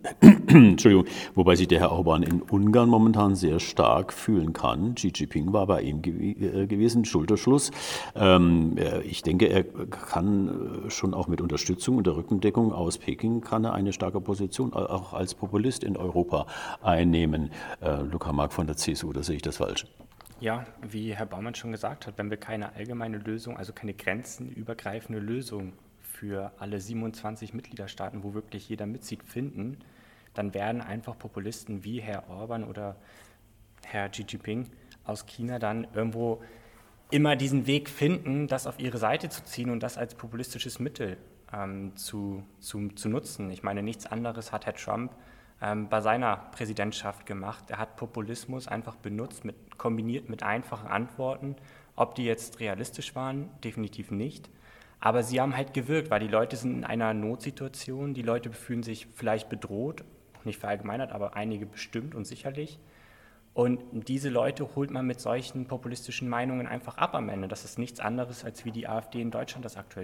Orban in Ungarn momentan sehr stark fühlen kann. Xi Jinping war bei ihm gewesen, Schulterschluss. Ich denke, er kann schon auch mit Unterstützung und der Rückendeckung aus Peking kann er eine starke Position auch als Populist in Europa einnehmen. Luca Mack von der CSU, da sehe ich das falsch. Ja, wie Herr Baumann schon gesagt hat, wenn wir keine allgemeine Lösung, also keine grenzenübergreifende Lösung für alle 27 Mitgliederstaaten, wo wirklich jeder mitzieht, finden, dann werden einfach Populisten wie Herr Orban oder Herr Xi Jinping aus China dann irgendwo immer diesen Weg finden, das auf ihre Seite zu ziehen und das als populistisches Mittel zu nutzen. Ich meine, nichts anderes hat Herr Trump bei seiner Präsidentschaft gemacht. Er hat Populismus einfach benutzt, kombiniert mit einfachen Antworten. Ob die jetzt realistisch waren, definitiv nicht. Aber sie haben halt gewirkt, weil die Leute sind in einer Notsituation, die Leute fühlen sich vielleicht bedroht, nicht verallgemeinert, aber einige bestimmt und sicherlich. Und diese Leute holt man mit solchen populistischen Meinungen einfach ab am Ende. Das ist nichts anderes, als wie die AfD in Deutschland das aktuell tut.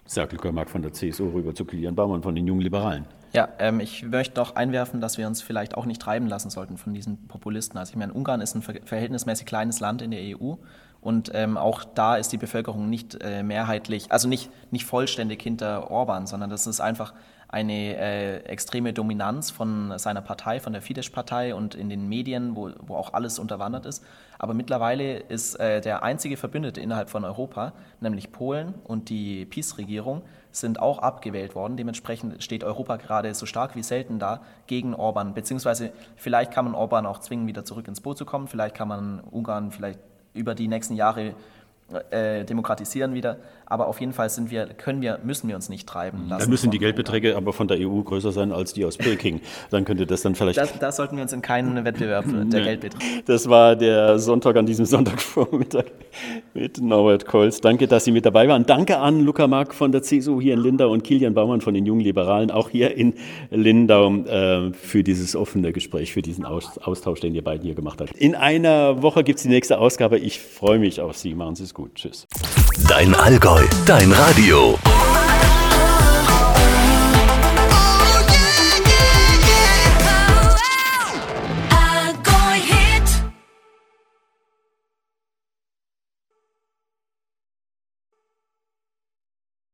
Sagt Luca Mark von der CSU rüber zu Kilian Baumann von den Jungen Liberalen. Ja, ich möchte noch einwerfen, dass wir uns vielleicht auch nicht treiben lassen sollten von diesen Populisten. Also ich meine, Ungarn ist ein verhältnismäßig kleines Land in der EU und auch da ist die Bevölkerung nicht mehrheitlich, also nicht vollständig hinter Orban, sondern das ist einfach eine extreme Dominanz von seiner Partei, von der Fidesz-Partei und in den Medien, wo auch alles unterwandert ist. Aber mittlerweile ist der einzige Verbündete innerhalb von Europa, nämlich Polen und die PiS-Regierung, sind auch abgewählt worden. Dementsprechend steht Europa gerade so stark wie selten da gegen Orban. Beziehungsweise vielleicht kann man Orban auch zwingen, wieder zurück ins Boot zu kommen. Vielleicht kann man Ungarn vielleicht über die nächsten Jahre demokratisieren wieder. Aber auf jeden Fall müssen wir uns nicht treiben lassen. Dann müssen die Geldbeträge aber von der EU größer sein als die aus Peking. Dann könnte das dann vielleicht... Da sollten wir uns in keinen Wettbewerb der Geldbeträge. Das war der Sonntag an diesem Sonntagvormittag mit Norbert Kolz. Danke, dass Sie mit dabei waren. Danke an Luca Mark von der CSU hier in Lindau und Kilian Baumann von den Jungen Liberalen, auch hier in Lindau, für dieses offene Gespräch, für diesen Austausch, den ihr beiden hier gemacht habt. In einer Woche gibt es die nächste Ausgabe. Ich freue mich auf Sie. Machen Sie es gut. Tschüss. Dein Allgäu, dein Radio.